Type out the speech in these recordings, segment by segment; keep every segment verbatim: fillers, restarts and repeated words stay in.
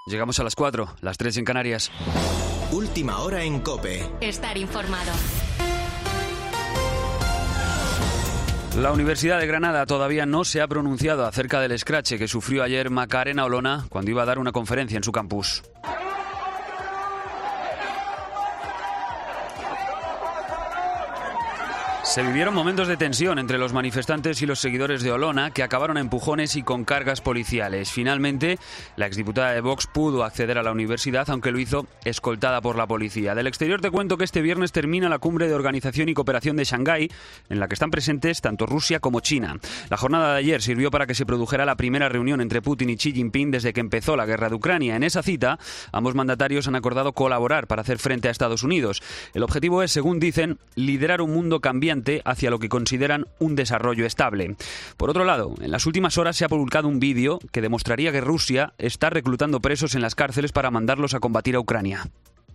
Llegamos a las cuatro, las tres en Canarias. Última hora en COPE. Estar informado. La Universidad de Granada todavía no se ha pronunciado acerca del escrache que sufrió ayer Macarena Olona cuando iba a dar una conferencia en su campus. Se vivieron momentos de tensión entre los manifestantes y los seguidores de Olona, que acabaron a empujones y con cargas policiales. Finalmente, la exdiputada de Vox pudo acceder a la universidad, aunque lo hizo escoltada por la policía. Del exterior te cuento que este viernes termina la cumbre de Organización y Cooperación de Shanghái, en la que están presentes tanto Rusia como China. La jornada de ayer sirvió para que se produjera la primera reunión entre Putin y Xi Jinping desde que empezó la guerra de Ucrania. En esa cita, ambos mandatarios han acordado colaborar para hacer frente a Estados Unidos. El objetivo es, según dicen, liderar un mundo cambiante hacia lo que consideran un desarrollo estable. Por otro lado, en las últimas horas se ha publicado un vídeo que demostraría que Rusia está reclutando presos en las cárceles para mandarlos a combatir a Ucrania.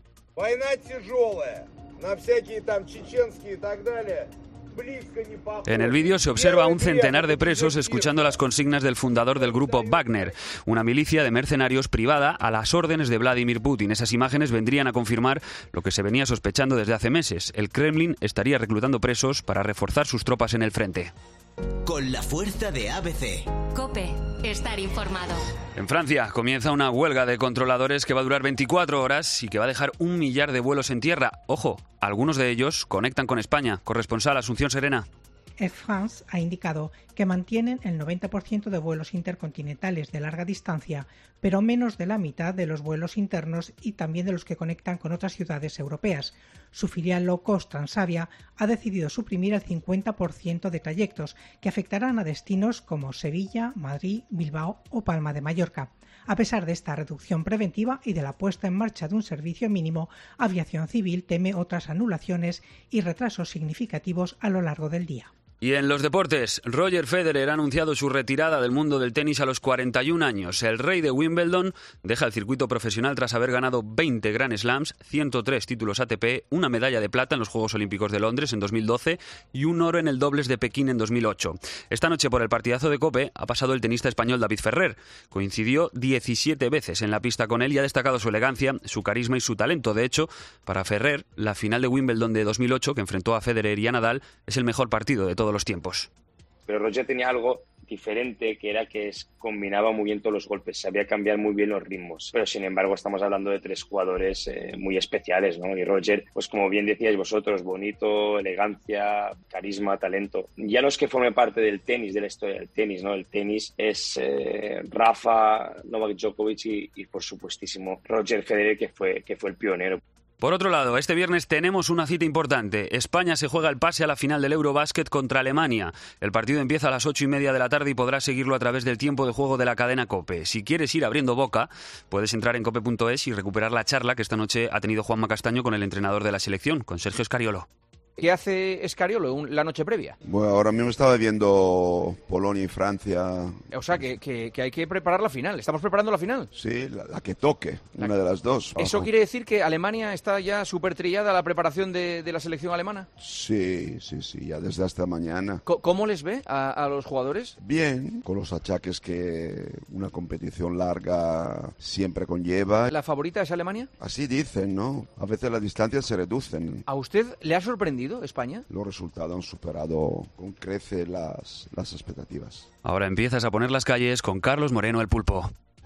En el vídeo se observa a un centenar de presos escuchando las consignas del fundador del grupo Wagner, una milicia de mercenarios privada a las órdenes de Vladimir Putin. Esas imágenes vendrían a confirmar lo que se venía sospechando desde hace meses. El Kremlin estaría reclutando presos para reforzar sus tropas en el frente. Con la fuerza de A B C. COPE. Estar informado. En Francia comienza una huelga de controladores que va a durar veinticuatro horas y que va a dejar un millar de vuelos en tierra. Ojo, algunos de ellos conectan con España. Corresponsal Asunción Serena. Air France ha indicado que mantienen el noventa por ciento de vuelos intercontinentales de larga distancia, pero menos de la mitad de los vuelos internos y también de los que conectan con otras ciudades europeas. Su filial low cost Transavia ha decidido suprimir el cincuenta por ciento de trayectos que afectarán a destinos como Sevilla, Madrid, Bilbao o Palma de Mallorca. A pesar de esta reducción preventiva y de la puesta en marcha de un servicio mínimo, Aviación Civil teme otras anulaciones y retrasos significativos a lo largo del día. Y en los deportes, Roger Federer ha anunciado su retirada del mundo del tenis a los cuarenta y un años. El rey de Wimbledon deja el circuito profesional tras haber ganado veinte Grand Slams, ciento tres títulos A T P, una medalla de plata en los Juegos Olímpicos de Londres en dos mil doce y un oro en el dobles de Pekín en dos mil ocho. Esta noche, por el partidazo de COPE, ha pasado el tenista español David Ferrer. Coincidió diecisiete veces en la pista con él y ha destacado su elegancia, su carisma y su talento. De hecho, para Ferrer, la final de Wimbledon de dos mil ocho, que enfrentó a Federer y a Nadal, es el mejor partido de todos los tiempos. Pero Roger tenía algo diferente, que era que es, combinaba muy bien todos los golpes, sabía cambiar muy bien los ritmos. Pero sin embargo estamos hablando de tres jugadores eh, muy especiales, ¿no? Y Roger, pues como bien decíais vosotros, bonito, elegancia, carisma, talento. Ya no es que forme parte del tenis, de la historia del tenis, ¿no? El tenis es eh, Rafa, Novak Djokovic y, y por supuestísimo Roger Federer, que fue, que fue el pionero. Por otro lado, este viernes tenemos una cita importante. España se juega el pase a la final del Eurobásquet contra Alemania. El partido empieza a las ocho y media de la tarde y podrás seguirlo a través del tiempo de juego de la cadena COPE. Si quieres ir abriendo boca, puedes entrar en cope punto es y recuperar la charla que esta noche ha tenido Juanma Castaño con el entrenador de la selección, con Sergio Scariolo. ¿Qué hace Scariolo un, la noche previa? Bueno, ahora mismo estaba viendo Polonia y Francia. O sea, que, que, que hay que preparar la final. ¿Estamos preparando la final? Sí, la, la que toque, la una que... de las dos. ¿Eso Ojo. quiere decir que Alemania está ya súper trillada la preparación de, de la selección alemana? Sí, sí, sí, ya desde esta mañana. ¿Cómo les ve a, a los jugadores? Bien, con los achaques que una competición larga siempre conlleva. ¿La favorita es Alemania? Así dicen, ¿no? A veces las distancias se reducen. ¿A usted le ha sorprendido España? Los resultados han superado con creces las, las expectativas. Ahora empiezas a poner las calles con Carlos Moreno el Pulpo.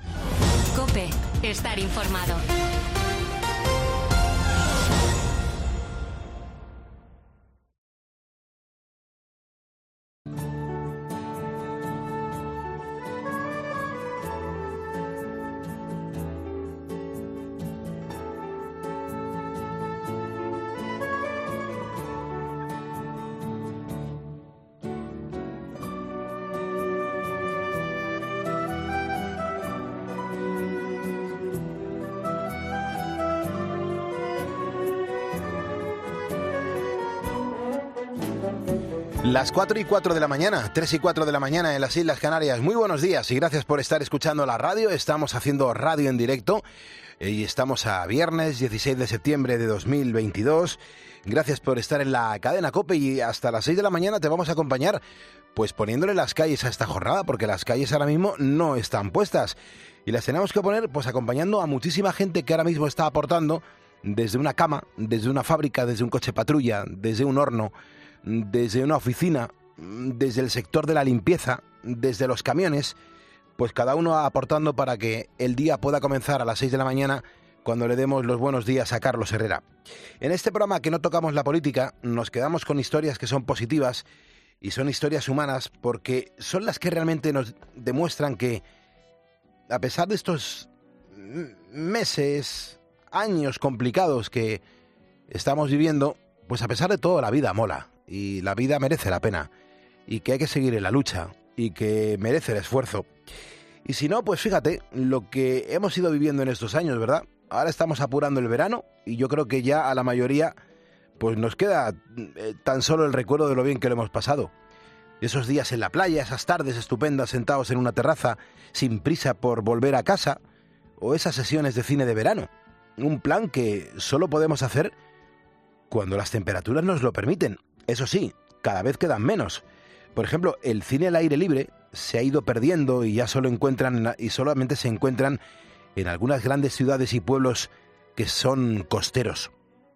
COPE. Estar informado. Las cuatro y cuatro de la mañana, tres y cuatro de la mañana en las Islas Canarias. Muy buenos días y gracias por estar escuchando la radio. Estamos haciendo radio en directo y estamos a viernes dieciséis de septiembre de dos mil veintidós. Gracias por estar en la cadena COPE y hasta las seis de la mañana te vamos a acompañar pues poniéndole las calles a esta jornada, porque las calles ahora mismo no están puestas. Y las tenemos que poner pues acompañando a muchísima gente que ahora mismo está aportando desde una cama, desde una fábrica, desde un coche patrulla, desde un horno, desde una oficina, desde el sector de la limpieza, desde los camiones, pues cada uno aportando para que el día pueda comenzar a las seis de la mañana cuando le demos los buenos días a Carlos Herrera. En este programa que no tocamos la política, nos quedamos con historias que son positivas y son historias humanas porque son las que realmente nos demuestran que a pesar de estos meses, años complicados que estamos viviendo, pues a pesar de todo la vida mola y la vida merece la pena y que hay que seguir en la lucha y que merece el esfuerzo. Y si no, pues fíjate lo que hemos ido viviendo en estos años, ¿verdad? Ahora estamos apurando el verano y yo creo que ya a la mayoría pues nos queda eh, tan solo el recuerdo de lo bien que lo hemos pasado. Esos días en la playa, esas tardes estupendas sentados en una terraza sin prisa por volver a casa, o esas sesiones de cine de verano. Un plan que solo podemos hacer cuando las temperaturas nos lo permiten. Eso sí, cada vez quedan menos. Por ejemplo, el cine al aire libre se ha ido perdiendo y ya solo encuentran y solamente se encuentran en algunas grandes ciudades y pueblos que son costeros.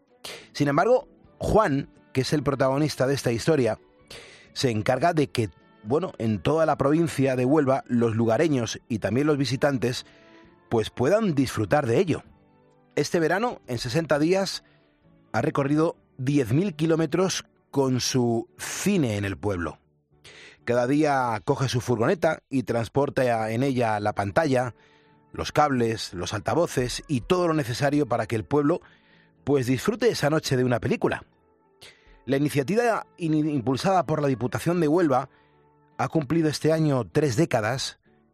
Sin embargo, Juan, que es el protagonista de esta historia, se encarga de que, bueno, en toda la provincia de Huelva, los lugareños y también los visitantes, pues puedan disfrutar de ello. Este verano, en sesenta días, ha recorrido diez mil kilómetros con su cine en el pueblo. Cada día coge su furgoneta y transporta en ella la pantalla, los cables, los altavoces y todo lo necesario para que el pueblo pues disfrute esa noche de una película. La iniciativa impulsada por la Diputación de Huelva ha cumplido este año tres décadas.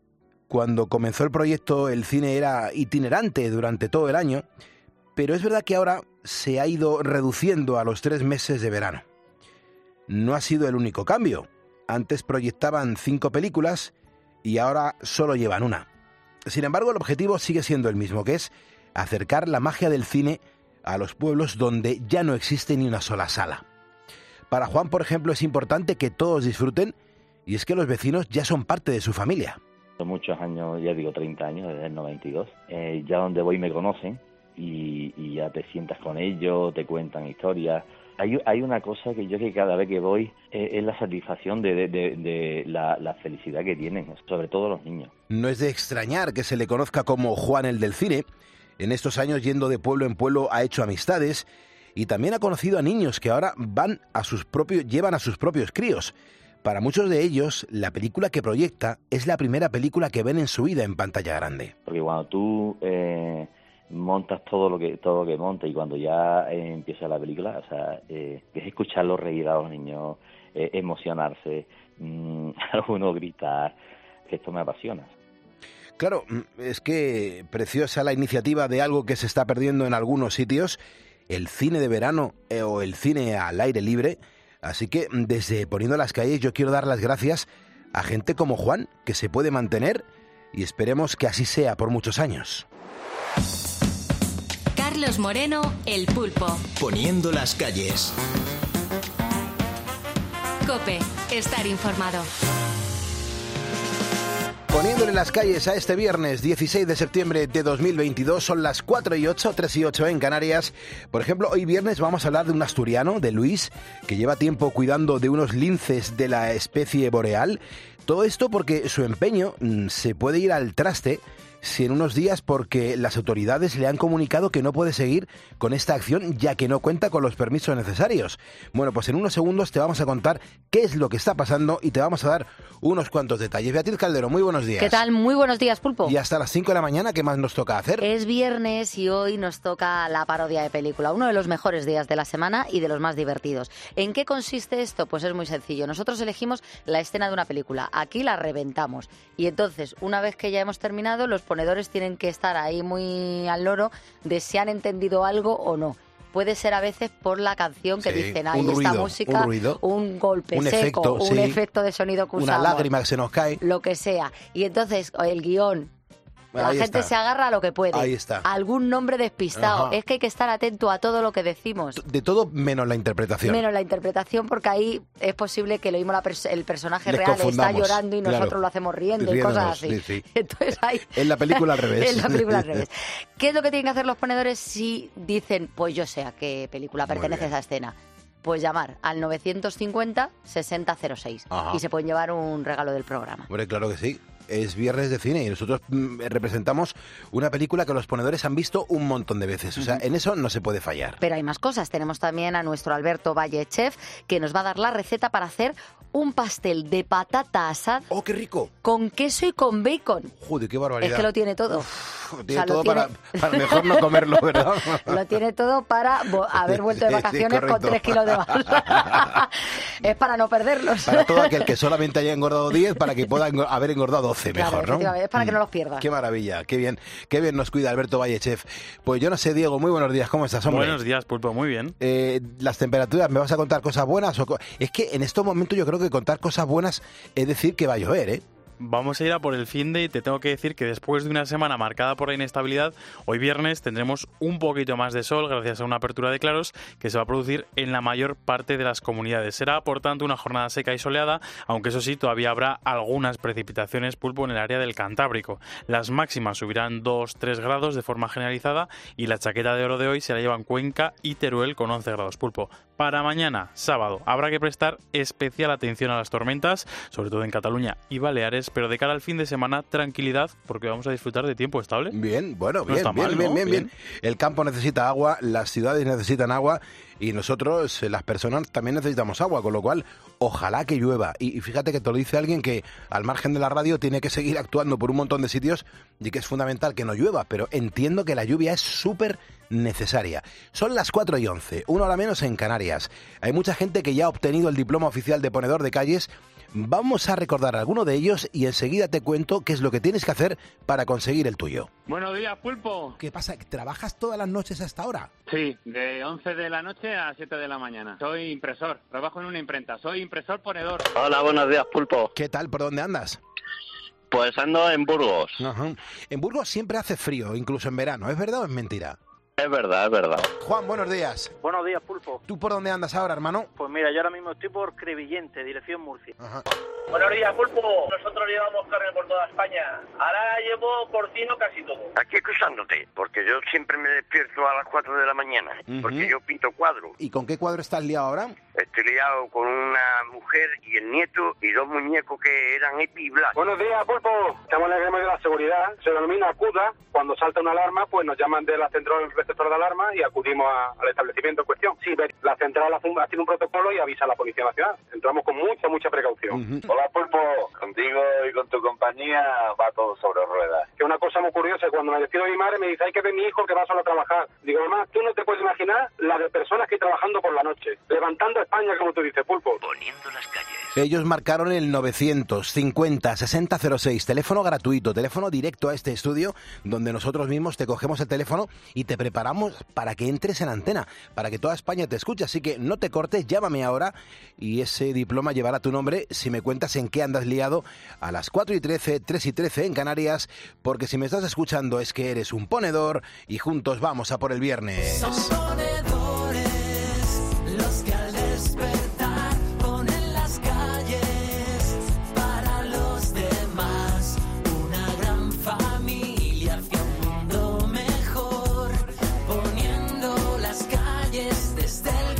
Cuando comenzó el proyecto, el cine era itinerante durante todo el año, pero es verdad que ahora se ha ido reduciendo a los tres meses de verano. No ha sido el único cambio. Antes proyectaban cinco películas y ahora solo llevan una. Sin embargo, el objetivo sigue siendo el mismo, que es acercar la magia del cine a los pueblos donde ya no existe ni una sola sala. Para Juan, por ejemplo, es importante que todos disfruten, y es que los vecinos ya son parte de su familia. Muchos años, ya digo treinta años, desde el noventa y dos. Eh, ya donde voy me conocen y, y ya te sientas con ellos, te cuentan historias. Hay, hay una cosa que yo que cada vez que voy eh, es la satisfacción de, de, de, de la, la felicidad que tienen, sobre todo los niños. No es de extrañar que se le conozca como Juan el del cine. En estos años, yendo de pueblo en pueblo, ha hecho amistades y también ha conocido a niños que ahora van a sus propios, llevan a sus propios críos. Para muchos de ellos, la película que proyecta es la primera película que ven en su vida en pantalla grande. Porque cuando tú eh, montas todo lo que todo lo que montas y cuando ya eh, empieza la película, o sea, eh, es escucharlos reír a los niños, eh, emocionarse, mmm, alguno gritar, que esto me apasiona. Claro, es que preciosa la iniciativa de algo que se está perdiendo en algunos sitios, el cine de verano eh, o el cine al aire libre. Así que desde Poniendo las Calles yo quiero dar las gracias a gente como Juan, que se puede mantener y esperemos que así sea por muchos años. Carlos Moreno, El Pulpo. Poniendo las Calles. COPE, estar informado. Poniéndole las calles a este viernes dieciséis de septiembre de dos mil veintidós, son las cuatro y ocho, tres y ocho en Canarias. Por ejemplo, hoy viernes vamos a hablar de un asturiano, de Luis, que lleva tiempo cuidando de unos linces de la especie boreal. Todo esto porque su empeño mmm, se puede ir al traste si en unos días, porque las autoridades le han comunicado que no puede seguir con esta acción ya que no cuenta con los permisos necesarios. Bueno, pues en unos segundos te vamos a contar qué es lo que está pasando y te vamos a dar unos cuantos detalles. Beatriz Caldero, muy buenos días. ¿Qué tal? Muy buenos días, Pulpo. Y hasta las cinco de la mañana, ¿qué más nos toca hacer? Es viernes y hoy nos toca la parodia de película, uno de los mejores días de la semana y de los más divertidos. ¿En qué consiste esto? Pues es muy sencillo. Nosotros elegimos la escena de una película, aquí la reventamos y entonces, una vez que ya hemos terminado, los ponedores tienen que estar ahí muy al loro de si han entendido algo o no. Puede ser a veces por la canción que sí, dicen, ahí esta música, un, ruido, un golpe un seco, efecto, un sí, efecto de sonido que una usamos, lágrima que se nos cae. lo que sea. Y entonces el guión La Ahí gente está. se agarra a lo que puede. Ahí está. A algún nombre despistado. Ajá. Es que hay que estar atento a todo lo que decimos. De todo menos la interpretación. Menos la interpretación, porque ahí es posible que lo mismo la pers- el personaje Les real está confundamos, llorando y nosotros claro. lo hacemos riendo y Riéndonos, cosas así. sí, sí. Entonces ahí... En la película al revés. En la película al revés. ¿Qué es lo que tienen que hacer los ponedores si dicen, pues yo sé a qué película pertenece esa escena? Pues llamar al novecientos cincuenta sesenta cero seis Ajá. y se pueden llevar un regalo del programa. Hombre, claro que sí. Es viernes de cine y nosotros mm, representamos una película que los ponedores han visto un montón de veces. O sea, en eso no se puede fallar. Pero hay más cosas. Tenemos también a nuestro Alberto Valle, chef, que nos va a dar la receta para hacer un pastel de patata asada. ¡Oh, qué rico! Con queso y con bacon. Joder, qué barbaridad. Es que lo tiene todo. Tiene O sea, lo todo tiene- Para, para mejor no comerlo, ¿verdad? Lo tiene todo para vo- haber vuelto de Sí, sí, vacaciones con correcto. tres kilos de más. Es para no perderlos. Para todo aquel que solamente haya engordado diez, para que pueda engor- haber engordado doce, Claro, mejor, ¿no? efectivamente, es para que no Mm. los pierdas. Qué maravilla, qué bien, qué bien nos cuida Alberto Valle, chef. Pues yo no sé, Diego, muy buenos días, ¿cómo estás, hombre? Buenos días, Pulpo, muy bien. Eh, las temperaturas, ¿me vas a contar cosas buenas? O co- es que en estos momentos yo creo que contar cosas buenas es decir que va a llover, ¿eh? Vamos a ir a por el fin de y te tengo que decir que después de una semana marcada por la inestabilidad, hoy viernes tendremos un poquito más de sol gracias a una apertura de claros que se va a producir en la mayor parte de las comunidades. Será, por tanto, una jornada seca y soleada, aunque eso sí, todavía habrá algunas precipitaciones, Pulpo, en el área del Cantábrico. Las máximas subirán dos a tres grados de forma generalizada y la chaqueta de oro de hoy se la llevan Cuenca y Teruel con once grados, Pulpo. Para mañana, sábado, habrá que prestar especial atención a las tormentas, sobre todo en Cataluña y Baleares, pero de cara al fin de semana, tranquilidad, porque vamos a disfrutar de tiempo estable. Bien, bueno, No bien, está bien, mal, bien, ¿no? bien, bien. El campo necesita agua, las ciudades necesitan agua y nosotros, eh, las personas, también necesitamos agua, con lo cual, ojalá que llueva. Y, y fíjate que te lo dice alguien que, al margen de la radio, tiene que seguir actuando por un montón de sitios y que es fundamental que no llueva, pero entiendo que la lluvia es súper necesaria. Son las cuatro y once, una hora menos en Canarias. Hay mucha gente que ya ha obtenido el diploma oficial de ponedor de calles. Vamos a recordar alguno de ellos y enseguida te cuento qué es lo que tienes que hacer para conseguir el tuyo. Buenos días, Pulpo. ¿Qué pasa? ¿Trabajas todas las noches hasta ahora? Sí, de once de la noche a siete de la mañana. Soy impresor, trabajo en una imprenta. Soy impresor ponedor. Hola, buenos días, Pulpo. ¿Qué tal? ¿Por dónde andas? Pues ando en Burgos. Ajá. En Burgos siempre hace frío, incluso en verano. ¿Es verdad o es mentira? Es verdad, es verdad. Juan, buenos días. Buenos días, Pulpo. ¿Tú por dónde andas ahora, hermano? Pues mira, yo ahora mismo estoy por Crevillente, dirección Murcia. Ajá. Buenos días, Pulpo. Nosotros llevamos carne por toda España. Ahora llevo porcino casi todo. Aquí escuchándote, porque yo siempre me despierto a las cuatro de la mañana, Ujú. porque yo pinto cuadros. ¿Y con qué cuadro estás liado ahora? Estoy liado con una mujer y el nieto y dos muñecos que eran Epi y Blas. Buenos días, Pulpo. Estamos en el gremio de la seguridad. Se denomina CUDA. Cuando salta una alarma, pues nos llaman de la central receptor de alarma y acudimos a- al establecimiento en cuestión. Sí, ve- la central hace un, hace un protocolo y avisa a la Policía Nacional. Entramos con mucha, mucha precaución. Hola, Pulpo. Contigo y con tu compañía va todo sobre ruedas. Que una cosa muy curiosa, cuando me despido de mi madre me dice, hay que ver mi hijo que va solo a trabajar. Digo, mamá, tú no te puedes imaginar la de personas que hay trabajando por la noche, levantando España, como tú dices, Pulpo. Poniendo las calles. Ellos marcaron el novecientos cincuenta sesenta cero seis, teléfono gratuito, teléfono directo a este estudio, donde nosotros mismos te cogemos el teléfono y te preparamos para que entres en antena, para que toda España te escuche. Así que no te cortes, llámame ahora y ese diploma llevará tu nombre si me cuentas en qué andas liado a las cuatro y trece, tres y trece en Canarias, porque si me estás escuchando es que eres un ponedor y juntos vamos a por el viernes. Son ponedores los que al despertar ponen las calles para los demás. Una gran familia hacia un mundo mejor, poniendo las calles desde el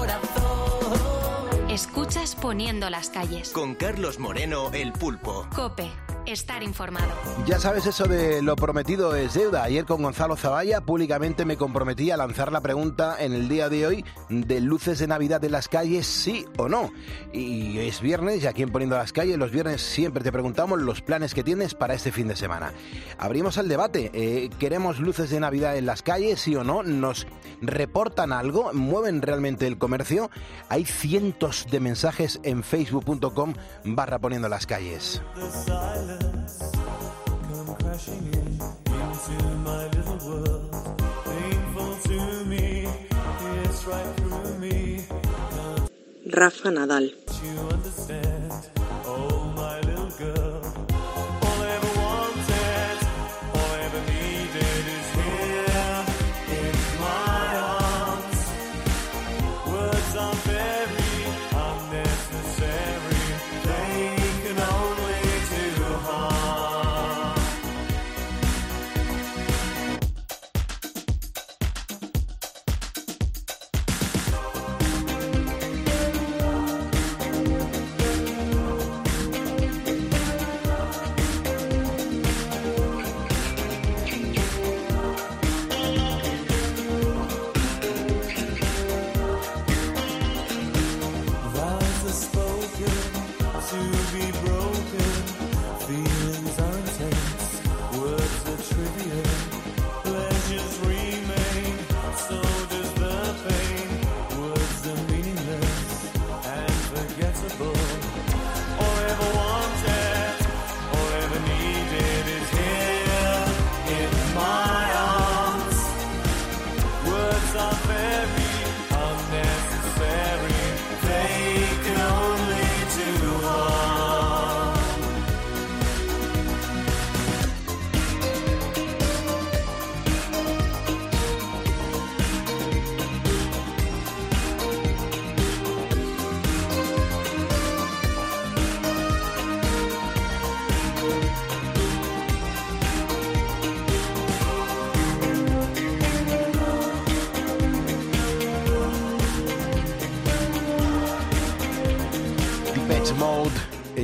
corazón. Escuchas Poniendo las calles. Con Carlos Moreno, el Pulpo. Cope, estar informado. Ya sabes eso de lo prometido es deuda. Ayer con Gonzalo Zavalla públicamente me comprometí a lanzar la pregunta en el día de hoy de luces de Navidad en las calles, sí o no. Y es viernes y aquí en Poniendo las calles los viernes siempre te preguntamos los planes que tienes para este fin de semana. Abrimos el debate. Eh, ¿Queremos luces de Navidad en las calles, sí o no? ¿Nos reportan algo? ¿Mueven realmente el comercio? Hay cientos de mensajes en facebook punto com barra Poniendo las calles. Come crashing in into my little world, painful to me, it's right through me. Rafa Nadal. You understand, oh my little girl, all I ever wanted, all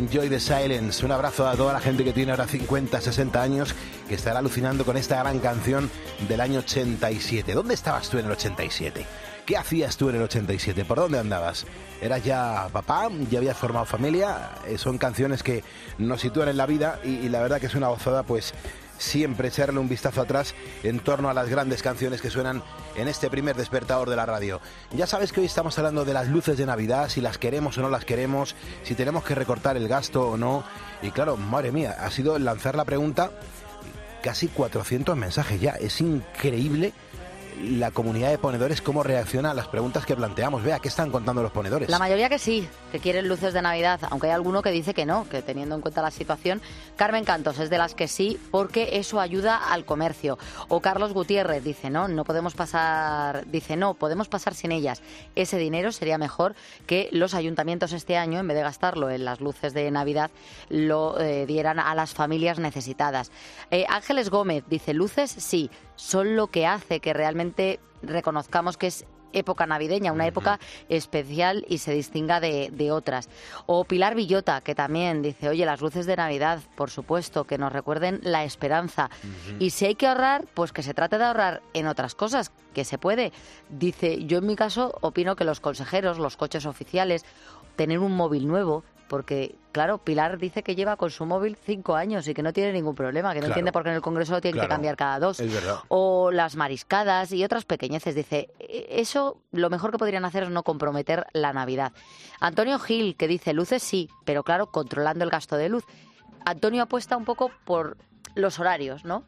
Enjoy the Silence. Un abrazo a toda la gente que tiene ahora cincuenta, sesenta años, que estará alucinando con esta gran canción del año ochenta y siete. ¿Dónde estabas tú en el ochenta y siete? ¿Qué hacías tú en el ochenta y siete? ¿Por dónde andabas? ¿Eras ya papá? ¿Ya habías formado familia? Eh, son canciones que nos sitúan en la vida y, y la verdad que es una gozada, pues, siempre echarle un vistazo atrás en torno a las grandes canciones que suenan en este primer despertador de la radio. Ya sabes que hoy estamos hablando de las luces de Navidad, si las queremos o no las queremos, si tenemos que recortar el gasto o no. Y claro, madre mía, ha sido lanzar la pregunta, casi cuatrocientos mensajes ya. Es increíble la comunidad de ponedores cómo reacciona a las preguntas que planteamos. Vea, ¿qué están contando los ponedores? La mayoría que sí, que quieren luces de Navidad, aunque hay alguno que dice que no, que teniendo en cuenta la situación. Carmen Cantos es de las que sí, porque eso ayuda al comercio. O Carlos Gutiérrez dice, no, no podemos pasar, dice, no, podemos pasar sin ellas. Ese dinero sería mejor que los ayuntamientos este año, en vez de gastarlo en las luces de Navidad, lo eh, dieran a las familias necesitadas. Eh, Ángeles Gómez dice, luces sí, son lo que hace que realmente reconozcamos que es época navideña, una época especial y se distinga de, de otras. O Pilar Villota, que también dice, oye, las luces de Navidad, por supuesto, que nos recuerden la esperanza. Uh-huh. Y si hay que ahorrar, pues que se trate de ahorrar en otras cosas, que se puede. Dice, yo en mi caso opino que los consejeros, los coches oficiales, tener un móvil nuevo, porque, claro, Pilar dice que lleva con su móvil cinco años y que no tiene ningún problema, que no claro. entiende por qué en el Congreso lo tienen claro. que cambiar cada dos. Es verdad. O las mariscadas y otras pequeñeces. Dice, eso lo mejor que podrían hacer es no comprometer la Navidad. Antonio Gil, que dice, luces sí, pero claro, controlando el gasto de luz. Antonio apuesta un poco por los horarios, ¿no?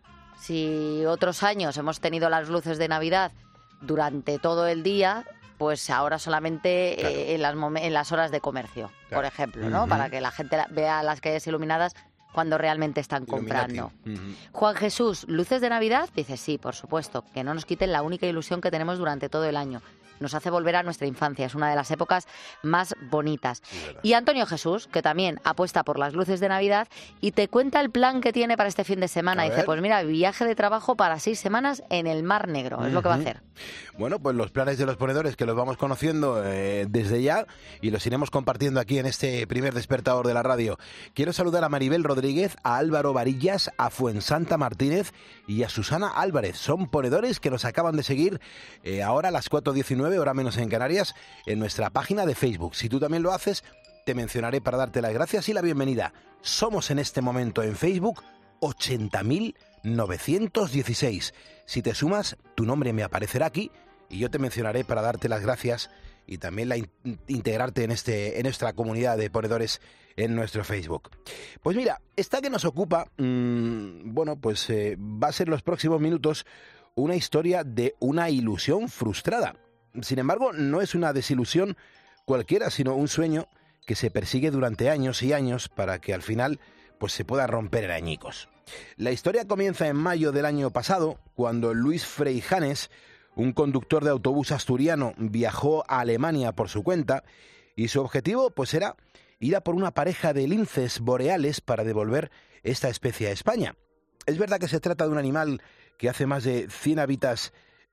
Si otros años hemos tenido las luces de Navidad durante todo el día, pues ahora solamente claro. eh, en, las en las horas de comercio, claro. por ejemplo, ¿no? Uh-huh. Para que la gente vea las calles iluminadas cuando realmente están comprando. Uh-huh. Juan Jesús, ¿luces de Navidad? Dice, sí, por supuesto, que no nos quiten la única ilusión que tenemos durante todo el año. Nos hace volver a nuestra infancia, es una de las épocas más bonitas. Sí, y Antonio Jesús, que también apuesta por las luces de Navidad y te cuenta el plan que tiene para este fin de semana. A Dice, ver. pues mira, viaje de trabajo para seis semanas en el Mar Negro, uh-huh. es lo que va a hacer. Bueno, pues los planes de los ponedores que los vamos conociendo eh, desde ya y los iremos compartiendo aquí en este primer despertador de la radio. Quiero saludar a Maribel Rodríguez, a Álvaro Varillas, a Fuensanta Martínez y a Susana Álvarez. Son ponedores que nos acaban de seguir eh, ahora a las cuatro diecinueve, hora menos en Canarias, en nuestra página de Facebook. Si tú también lo haces, te mencionaré para darte las gracias y la bienvenida. Somos en este momento en Facebook ochenta mil novecientos dieciséis. Si te sumas, tu nombre me aparecerá aquí y yo te mencionaré para darte las gracias y también la in- integrarte en, este, en nuestra comunidad de ponedores en nuestro Facebook. Pues mira, esta que nos ocupa, mmm, bueno, pues eh, va a ser los próximos minutos una historia de una ilusión frustrada. Sin embargo, no es una desilusión cualquiera, sino un sueño que se persigue durante años y años para que al final pues se pueda romper en añicos. La historia comienza en mayo del año pasado, cuando Luis Freijanes, un conductor de autobús asturiano, viajó a Alemania por su cuenta y su objetivo pues era ir a por una pareja de linces boreales para devolver esta especie a España. Es verdad que se trata de un animal que hace más de cien hábitats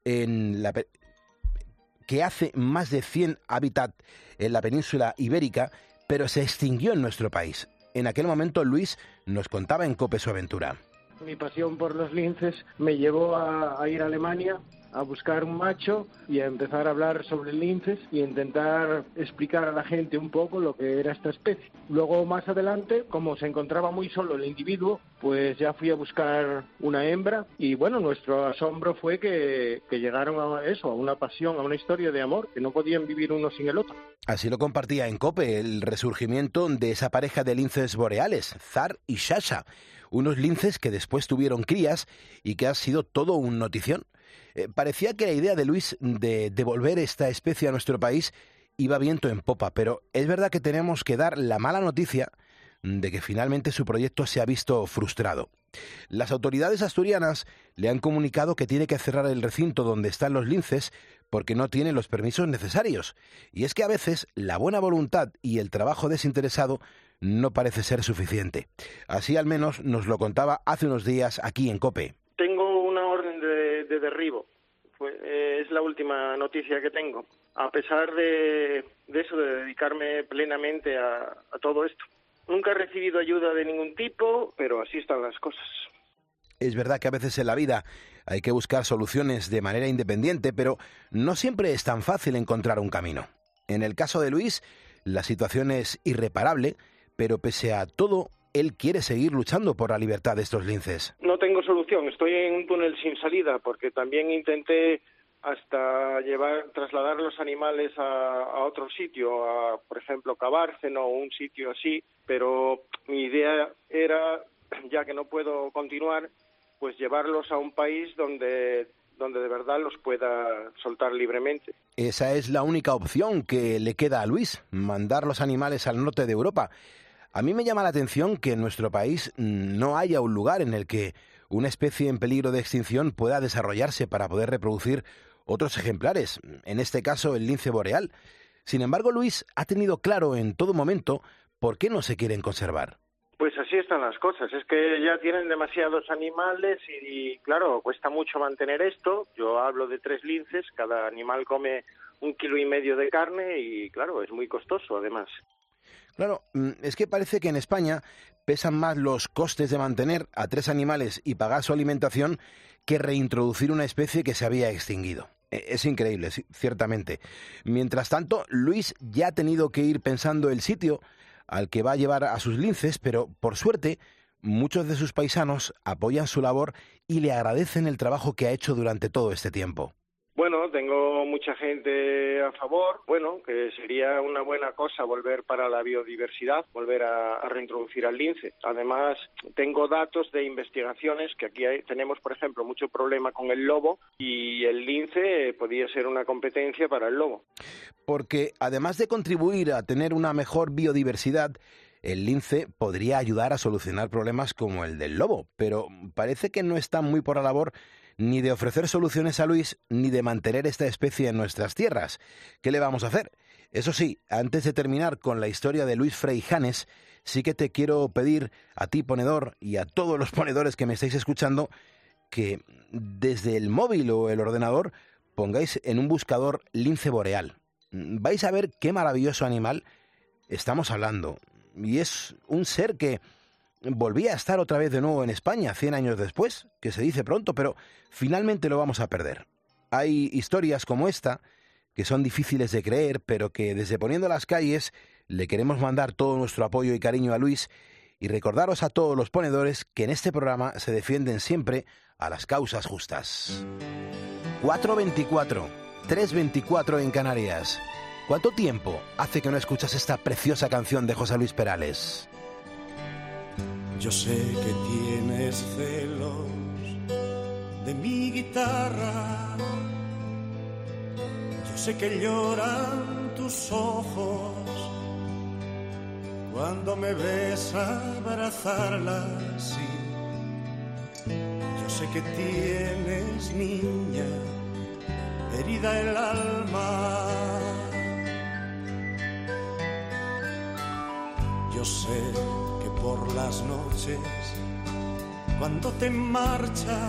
en la que hace más de cien hábitats en la península ibérica, pero se extinguió en nuestro país. En aquel momento Luis nos contaba en COPE su aventura. Mi pasión por los linces me llevó a, a ir a Alemania a buscar un macho y a empezar a hablar sobre linces y intentar explicar a la gente un poco lo que era esta especie. Luego, más adelante, como se encontraba muy solo el individuo, pues ya fui a buscar una hembra y bueno, nuestro asombro fue que, que llegaron a eso, a una pasión, a una historia de amor, que no podían vivir uno sin el otro. Así lo compartía en COPE el resurgimiento de esa pareja de linces boreales, Zar y Shasha, unos linces que después tuvieron crías y que ha sido todo un notición. Eh, parecía que la idea de Luis de devolver esta especie a nuestro país iba viento en popa, pero es verdad que tenemos que dar la mala noticia de que finalmente su proyecto se ha visto frustrado. Las autoridades asturianas le han comunicado que tiene que cerrar el recinto donde están los linces porque no tiene los permisos necesarios. Y es que a veces la buena voluntad y el trabajo desinteresado no parece ser suficiente. Así al menos nos lo contaba hace unos días aquí en COPE. Tengo una orden de, de derribo. Pues, eh, es la última noticia que tengo. A pesar de, de eso, de dedicarme plenamente a, a todo esto. Nunca he recibido ayuda de ningún tipo, pero así están las cosas. Es verdad que a veces en la vida hay que buscar soluciones de manera independiente, pero no siempre es tan fácil encontrar un camino. En el caso de Luis, la situación es irreparable, pero pese a todo, él quiere seguir luchando por la libertad de estos linces. No tengo solución, estoy en un túnel sin salida, porque también intenté hasta llevar, trasladar los animales a, a otro sitio, a, por ejemplo, Cabárceno o un sitio así, pero mi idea era, ya que no puedo continuar, pues llevarlos a un país donde, donde de verdad los pueda soltar libremente. Esa es la única opción que le queda a Luis, mandar los animales al norte de Europa. A mí me llama la atención que en nuestro país no haya un lugar en el que una especie en peligro de extinción pueda desarrollarse para poder reproducir otros ejemplares, en este caso el lince boreal. Sin embargo, Luis ha tenido claro en todo momento por qué no se quieren conservar. Pues así están las cosas, es que ya tienen demasiados animales y, y claro, cuesta mucho mantener esto. Yo hablo de tres linces, cada animal come un kilo y medio de carne y claro, es muy costoso además. Claro, es que parece que en España pesan más los costes de mantener a tres animales y pagar su alimentación que reintroducir una especie que se había extinguido. Es increíble, ciertamente. Mientras tanto, Luis ya ha tenido que ir pensando el sitio al que va a llevar a sus linces, pero por suerte muchos de sus paisanos apoyan su labor y le agradecen el trabajo que ha hecho durante todo este tiempo. Bueno, tengo mucha gente a favor, bueno, que sería una buena cosa volver para la biodiversidad, volver a, a reintroducir al lince. Además, tengo datos de investigaciones que aquí hay, tenemos, por ejemplo, mucho problema con el lobo y el lince podría ser una competencia para el lobo. Porque además de contribuir a tener una mejor biodiversidad, el lince podría ayudar a solucionar problemas como el del lobo, pero parece que no está muy por la labor ni de ofrecer soluciones a Luis, ni de mantener esta especie en nuestras tierras. ¿Qué le vamos a hacer? Eso sí, antes de terminar con la historia de Luis Freyjanes, sí que te quiero pedir a ti, ponedor, y a todos los ponedores que me estáis escuchando, que desde el móvil o el ordenador pongáis en un buscador lince boreal. Vais a ver qué maravilloso animal estamos hablando. Y es un ser que volvía a estar otra vez de nuevo en España cien años después, que se dice pronto, pero finalmente lo vamos a perder. Hay historias como esta que son difíciles de creer, pero que desde Poniendo las Calles le queremos mandar todo nuestro apoyo y cariño a Luis y recordaros a todos los ponedores que en este programa se defienden siempre a las causas justas. cuatro veinticuatro, tres veinticuatro en Canarias. ¿Cuánto tiempo hace que no escuchas esta preciosa canción de José Luis Perales? Yo sé que tienes celos de mi guitarra. Yo sé que lloran tus ojos cuando me ves abrazarla así. Yo sé que tienes, niña, herida el alma. Yo sé que por las noches, cuando te marchas,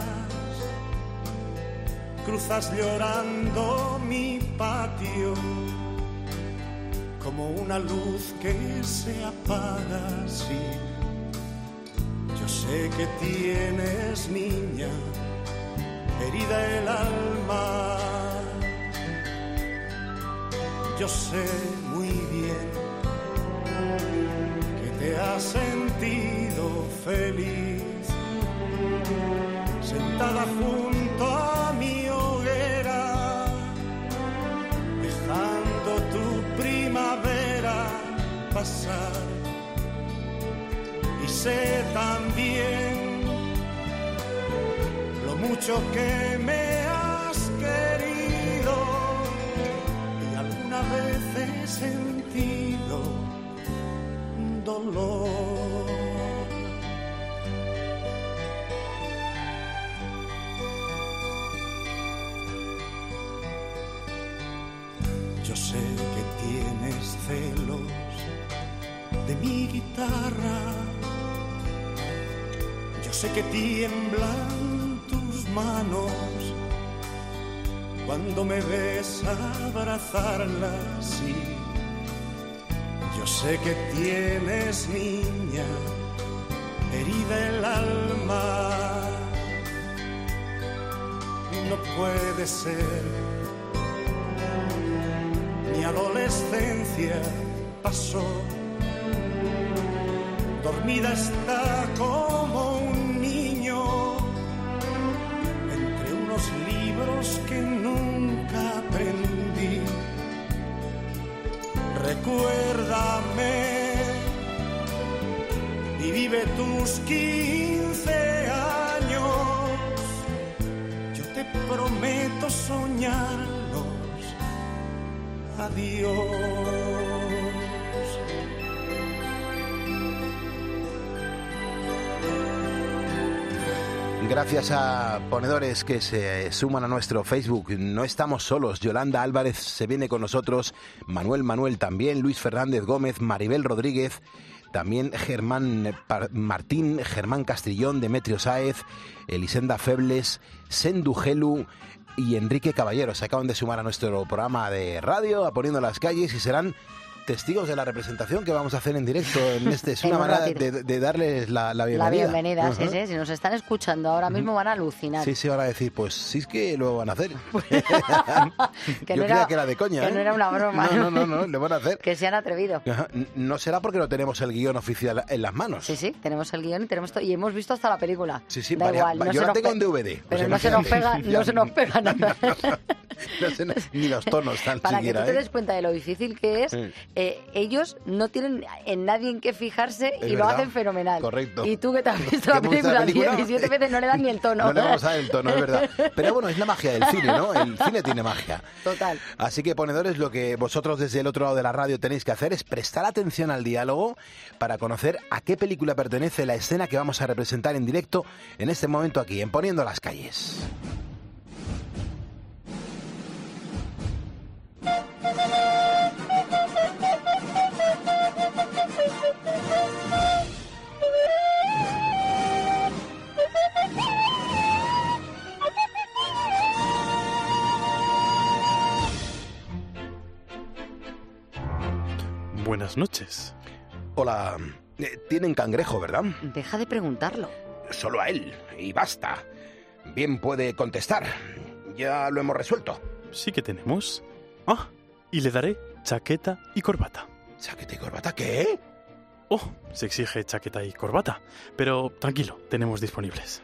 cruzas llorando mi patio, como una luz que se apaga así. Yo sé que tienes, niña, herida el alma. Yo sé muy bien te has sentido feliz, sentada junto a mi hoguera, dejando tu primavera pasar. Y sé también lo mucho que me has querido, y alguna vez he sentido dolor. Yo sé que tienes celos de mi guitarra. Yo sé que tiemblan tus manos cuando me ves abrazarla así. Yo Yo sé que tienes, niña, herida el alma. No puede ser. Mi adolescencia pasó. Dormida está como un niño entre unos libros que nunca aprendí. Recuérdame y vive tus quince años. Yo te prometo soñarlos. Adiós. Gracias a ponedores que se suman a nuestro Facebook. No estamos solos. Yolanda Álvarez se viene con nosotros. Manuel Manuel también. Luis Fernández Gómez. Maribel Rodríguez. También Germán Martín. Germán Castrillón. Demetrio Sáez. Elisenda Febles. Sendu Gelu. Y Enrique Caballero. Se acaban de sumar a nuestro programa de radio. A Poniendo las Calles. Y serán testigos de la representación que vamos a hacer en directo en este. Es una manera de, de darles la, la bienvenida. La bienvenida, uh-huh. sí, sí. Si nos están escuchando ahora mismo van a alucinar. Sí, sí, van a decir, pues sí es que lo van a hacer. que Yo no creía era, que era de coña. Que ¿eh? no era una broma. No, no, no, no, lo van a hacer. Que se han atrevido. Ajá. No será porque no tenemos el guión oficial en las manos. Sí, sí, tenemos el guión y tenemos to- y hemos visto hasta la película. Sí, sí, da varia, igual. No yo la tengo pe- en D V D. Pero pues no se nos pega, ya no se nos pega nada. no se, ni los tonos tan Para siquiera. que tú te ¿eh? des cuenta de lo difícil que es, Sí. eh, ellos no tienen en nadie en qué fijarse Es y lo verdad. hacen fenomenal. Correcto. Y tú que te has visto la ¿Que hemos visto película la película? diecisiete veces no le dan ni el tono. No le vamos a dar el tono, es verdad. Pero bueno, es la magia del cine, ¿no? El cine tiene magia. Total. Así que, ponedores, lo que vosotros desde el otro lado de la radio tenéis que hacer es prestar atención al diálogo para conocer a qué película pertenece la escena que vamos a representar en directo en este momento aquí, en Poniendo las Calles. Buenas noches. Hola, eh, tienen cangrejo, ¿verdad? Deja de preguntarlo. Solo a él, y basta. Bien puede contestar. Ya lo hemos resuelto. Sí que tenemos. Ah, y le daré chaqueta y corbata. ¿Chaqueta y corbata qué? Oh, se exige chaqueta y corbata. Pero tranquilo, tenemos disponibles.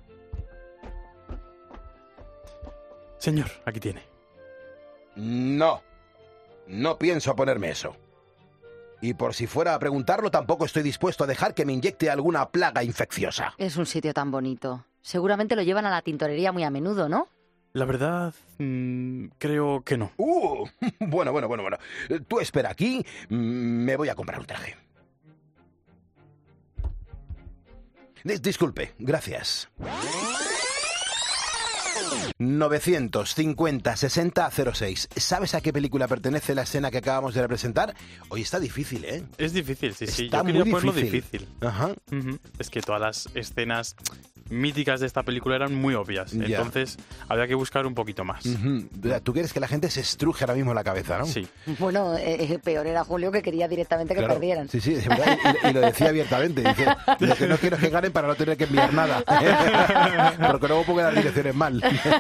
Señor, aquí tiene. No, no pienso ponerme eso. Y por si fuera a preguntarlo, tampoco estoy dispuesto a dejar que me inyecte alguna plaga infecciosa. Es un sitio tan bonito. Seguramente lo llevan a la tintorería muy a menudo, ¿no? La verdad, mmm, creo que no. Uh, bueno, bueno, bueno, bueno. Tú espera aquí, me voy a comprar un traje. Dis- disculpe, gracias. novecientos cincuenta sesenta cero seis. ¿Sabes a qué película pertenece la escena que acabamos de representar? Hoy está difícil, ¿eh? Es difícil, sí, sí. Está Yo quería muy ponerlo difícil. difícil. Ajá. Ujú. Es que todas las escenas míticas de esta película eran muy obvias. Ya. Entonces había que buscar un poquito más. Ujú. Tú quieres que la gente se estruje ahora mismo la cabeza, ¿no? Sí. Bueno, eh, peor era Julio, que quería directamente que Claro. perdieran. Sí, sí, de verdad, y, y lo decía abiertamente. Dice, lo que no quiero es que ganen para no tener que enviar nada. Porque luego pongo las direcciones mal.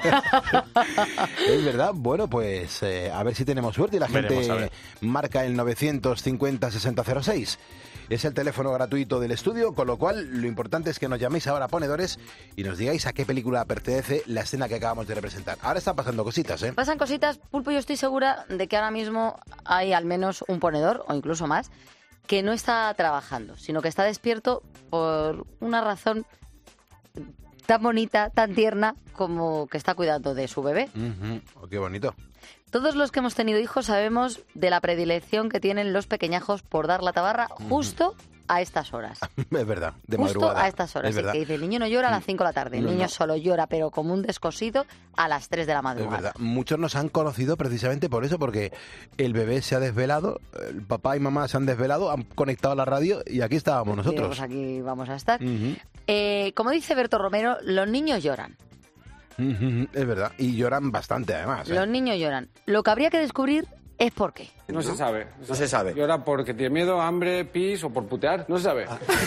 Es verdad. Bueno, pues eh, a ver si tenemos suerte y la gente Veremos, a ver. marca el novecientos cincuenta sesenta cero seis. Es el teléfono gratuito del estudio, con lo cual lo importante es que nos llaméis ahora, ponedores, y nos digáis a qué película pertenece la escena que acabamos de representar. Ahora están pasando cositas, ¿eh? Pasan cositas, Pulpo, yo estoy segura de que ahora mismo hay al menos un ponedor, o incluso más, que no está trabajando, sino que está despierto por una razón tan bonita, tan tierna, como que está cuidando de su bebé. Ujú. Oh, qué bonito. Todos los que hemos tenido hijos sabemos de la predilección que tienen los pequeñajos por dar la tabarra justo a estas horas. Es verdad, de Justo madrugada. a estas horas. Es El verdad. que dice, el niño no llora a las cinco de la tarde, el No, niño no. solo llora, pero como un descosido, a las tres de la Es madrugada. verdad. Muchos nos han conocido precisamente por eso, porque el bebé se ha desvelado, el papá y mamá se han desvelado, han conectado a la radio y aquí estábamos Digo, nosotros. pues aquí vamos a estar. Ujú, Eh, como dice Berto Romero, los niños lloran. ujú, es verdad. Y lloran bastante, además. ¿eh? Los niños lloran. Lo que habría que descubrir es por qué. No se sabe. No se sabe. Llora porque tiene miedo, hambre, pis o por putear. No se sabe.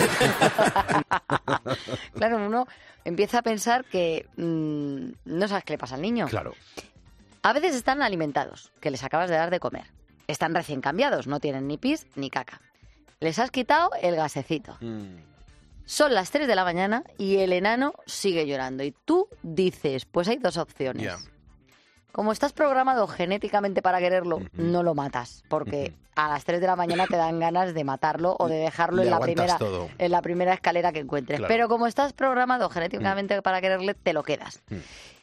Claro, uno empieza a pensar que mmm, no sabes qué le pasa al niño. Claro. A veces están alimentados, que les acabas de dar de comer. Están recién cambiados, no tienen ni pis ni caca. Les has quitado el gasecito. Mm. Son las tres de la mañana y el enano sigue llorando. Y tú dices, pues hay dos opciones. Yeah. Como estás programado genéticamente para quererlo, uh-huh. no lo matas, porque uh-huh. a las tres de la mañana te dan ganas de matarlo o de dejarlo en la, primera, en la primera escalera que encuentres. Claro. Pero como estás programado genéticamente uh-huh. para quererle, te lo quedas. Uh-huh.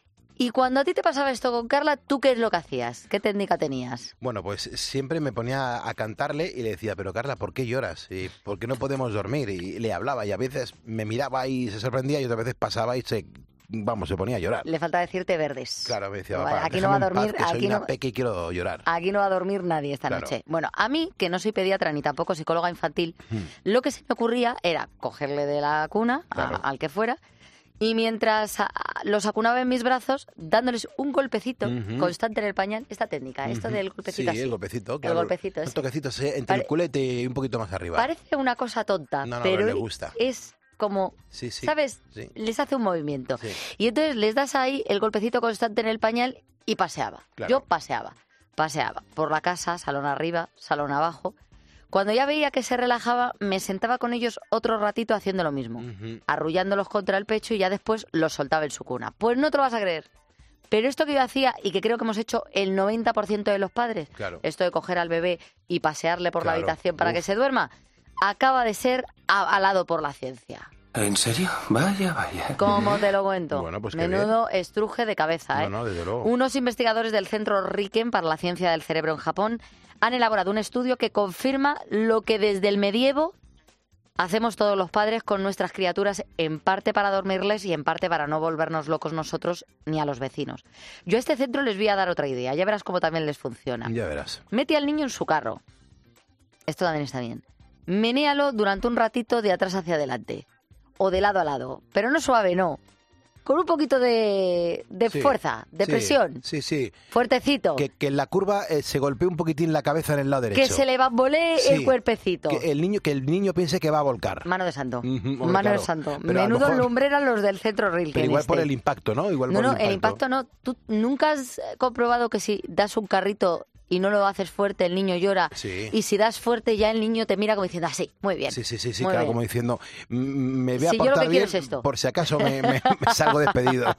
Y cuando a ti te pasaba esto con Carla, ¿tú qué es lo que hacías? ¿Qué técnica tenías? Bueno, pues siempre me ponía a cantarle y le decía, pero Carla, ¿por qué lloras? ¿Y por qué no podemos dormir? Y le hablaba y a veces me miraba y se sorprendía y otras veces pasaba y se... Vamos, se ponía a llorar. Le falta decirte verdes. Claro, me decía, vale, papá, aquí no va a dormir, paz, que aquí soy no, una peque y quiero llorar. Aquí no va a dormir nadie esta claro. noche. Bueno, a mí, que no soy pediatra ni tampoco psicóloga infantil, hmm. lo que se me ocurría era cogerle de la cuna claro. a, al que fuera y mientras a, a, los acunaba en mis brazos, dándoles un golpecito uh-huh. constante en el pañal, esta técnica, uh-huh. esto del golpecito sí, así. el golpecito. Claro, el golpecito ese. Un toquecito ese, entre Pare- el culete y un poquito más arriba. Parece una cosa tonta, no, no, pero le gusta. es... como, sí, sí, ¿sabes? Sí. Les hace un movimiento. Sí. Y entonces les das ahí el golpecito constante en el pañal y paseaba. Claro. Yo paseaba, paseaba por la casa, salón arriba, salón abajo. Cuando ya veía que se relajaba, me sentaba con ellos otro ratito haciendo lo mismo, uh-huh. arrullándolos contra el pecho y ya después los soltaba en su cuna. Pues no te lo vas a creer. Pero esto que yo hacía, y que creo que hemos hecho el noventa por ciento de los padres, claro. esto de coger al bebé y pasearle por claro. la habitación para Uf. que se duerma, acaba de ser avalado por la ciencia. ¿En serio? Vaya, vaya. ¿Cómo te lo cuento? Bueno, pues menudo estruje de cabeza, ¿eh? No, no, desde luego. Unos investigadores del Centro Riken para la Ciencia del Cerebro en Japón han elaborado un estudio que confirma lo que desde el medievo hacemos todos los padres con nuestras criaturas, en parte para dormirles y en parte para no volvernos locos nosotros ni a los vecinos. Yo a este centro les voy a dar otra idea, ya verás cómo también les funciona. Ya verás. Mete al niño en su carro. Esto también está bien. Menéalo durante un ratito de atrás hacia adelante. O de lado a lado. Pero no suave, no. Con un poquito de, de sí, fuerza, de sí, presión. Sí, sí. Fuertecito. Que, que en la curva eh, se golpee un poquitín la cabeza en el lado derecho. Que se le bambolee sí, el cuerpecito. Que el, niño, que el niño piense que va a volcar. Mano de santo. Uh-huh, Mano claro. de santo. Pero Menudo mejor, lumbreras los del Centro Rilken. Pero igual este. por el impacto, ¿no? Igual no, por no, el impacto. el impacto no. ¿Tú nunca has comprobado que si das un carrito y no lo haces fuerte, el niño llora? Sí. Y si das fuerte, ya el niño te mira como diciendo, ah, sí, muy bien. Sí, sí, sí, sí muy claro, bien. como diciendo, me voy a si portar yo lo que bien, quiero es esto. por si acaso me, me, me salgo despedido.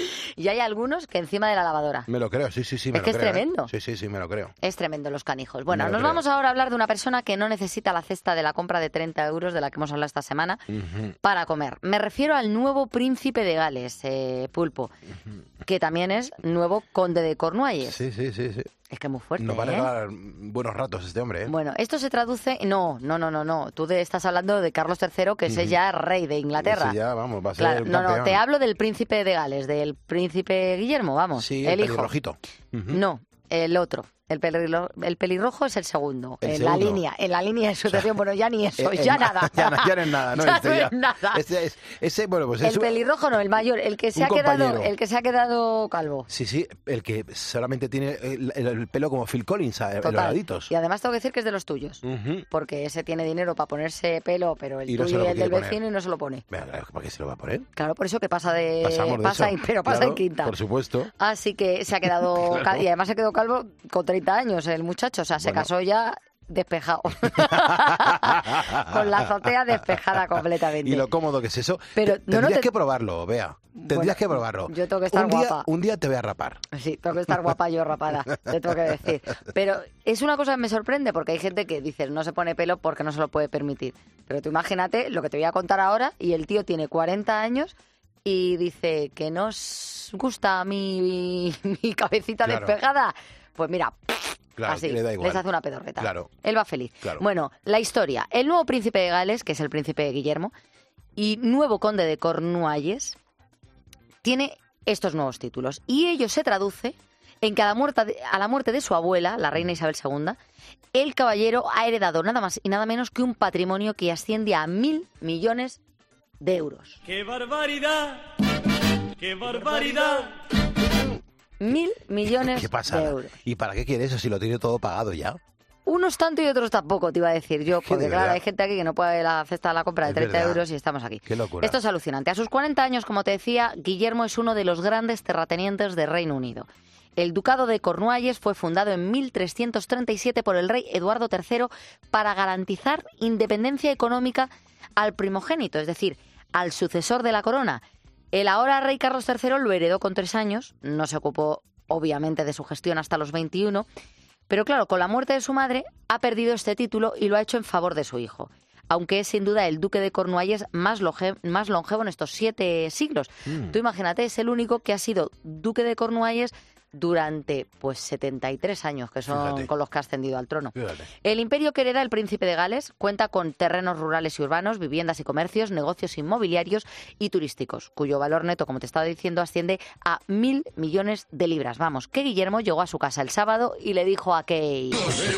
Y hay algunos que encima de la lavadora. Me lo creo, sí, sí, sí. Me es lo que creo, es tremendo. ¿eh? Sí, sí, sí, me lo creo. Es tremendo los canijos. Bueno, nos creo. vamos ahora a hablar de una persona que no necesita la cesta de la compra de treinta euros de la que hemos hablado esta semana uh-huh. para comer. Me refiero al nuevo príncipe de Gales, eh, Pulpo, uh-huh. que también es nuevo conde de Cornualles. Sí, sí, sí, sí. Es que es muy fuerte, Nos va a ¿eh? regalar buenos ratos este hombre, ¿eh? Bueno, esto se traduce... No, no, no, no, no. Tú de, estás hablando de Carlos tercero, que ese uh-huh. ya es rey de Inglaterra. Ese ya, vamos, va a ser claro, el no, campeón. no, te hablo del príncipe de Gales, del príncipe Guillermo, vamos. Sí, el, el hijo. pelirrojito. Uh-huh. No, el otro. El, pelirro, el pelirrojo es el segundo, el en segundo. la línea, en la línea de sucesión. O sea, bueno, ya ni eso, el, ya el, nada. Ya, ya no es nada, ¿no? Ya este no ya, es nada. Ese, ese, ese, bueno, pues el eso, pelirrojo no, el mayor, el que se ha compañero. quedado, el que se ha quedado calvo. Sí, sí, el que solamente tiene el, el, el pelo como Phil Collins, a, los laditos. Y además tengo que decir que es de los tuyos, uh-huh. porque ese tiene dinero para ponerse pelo, pero el y no tuyo y el del poner. vecino y no se lo pone. ¿Para qué se lo va a poner? Claro, por eso que pasa de, Pasamos de pasa eso. En, pero pasa claro, en quinta. Por supuesto. Así que se ha quedado claro. Y además se quedó calvo con treinta años el muchacho, o sea, se bueno. casó ya despejado. Con la azotea despejada completamente. Y lo cómodo que es eso. Pero Te, no, tendrías no te... que probarlo, Bea. Tendrías bueno, que probarlo. Yo tengo que estar un día, guapa. Un día te voy a rapar. Sí, tengo que estar guapa yo rapada, te tengo que decir. Pero es una cosa que me sorprende porque hay gente que dice no se pone pelo porque no se lo puede permitir. Pero tú imagínate lo que te voy a contar ahora y el tío tiene cuarenta años y dice que no os gusta mi, mi cabecita claro. despejada. Pues mira... Claro, así, le da igual. les hace una pedorreta. Claro. Él va feliz. Claro. Bueno, la historia. El nuevo príncipe de Gales, que es el príncipe Guillermo, y nuevo conde de Cornualles, tiene estos nuevos títulos. Y ello se traduce en que a la, muerte de, a la muerte de su abuela, la reina Isabel segunda, el caballero ha heredado nada más y nada menos que un patrimonio que asciende a mil millones de euros. ¡Qué barbaridad! ¡Qué barbaridad! Mil millones ¿Qué pasa? de euros. ¿Y para qué quiere eso si lo tiene todo pagado ya? Unos tanto y otros tampoco, te iba a decir yo, porque de claro, verdad. hay gente aquí que no puede la cesta de la compra de Es treinta verdad. euros y estamos aquí. Qué locura. Esto es alucinante. A sus cuarenta años, como te decía, Guillermo es uno de los grandes terratenientes de Reino Unido. El Ducado de Cornualles fue fundado en mil trescientos treinta y siete por el rey Eduardo tercero para garantizar independencia económica al primogénito, es decir, al sucesor de la corona. El ahora rey Carlos tercero lo heredó con tres años, no se ocupó obviamente de su gestión hasta los veintiuno, pero claro, con la muerte de su madre ha perdido este título y lo ha hecho en favor de su hijo, aunque es sin duda el duque de Cornualles más, longe- más longevo en estos siete siglos. Mm. Tú imagínate, es el único que ha sido duque de Cornualles durante pues setenta y tres años, que son Fíjate. con los que ha ascendido al trono. Fíjate. El imperio que hereda el príncipe de Gales cuenta con terrenos rurales y urbanos, viviendas y comercios, negocios inmobiliarios y turísticos, cuyo valor neto, como te estaba diciendo, asciende a mil millones de libras. Vamos, que Guillermo llegó a su casa el sábado y le dijo a Kate...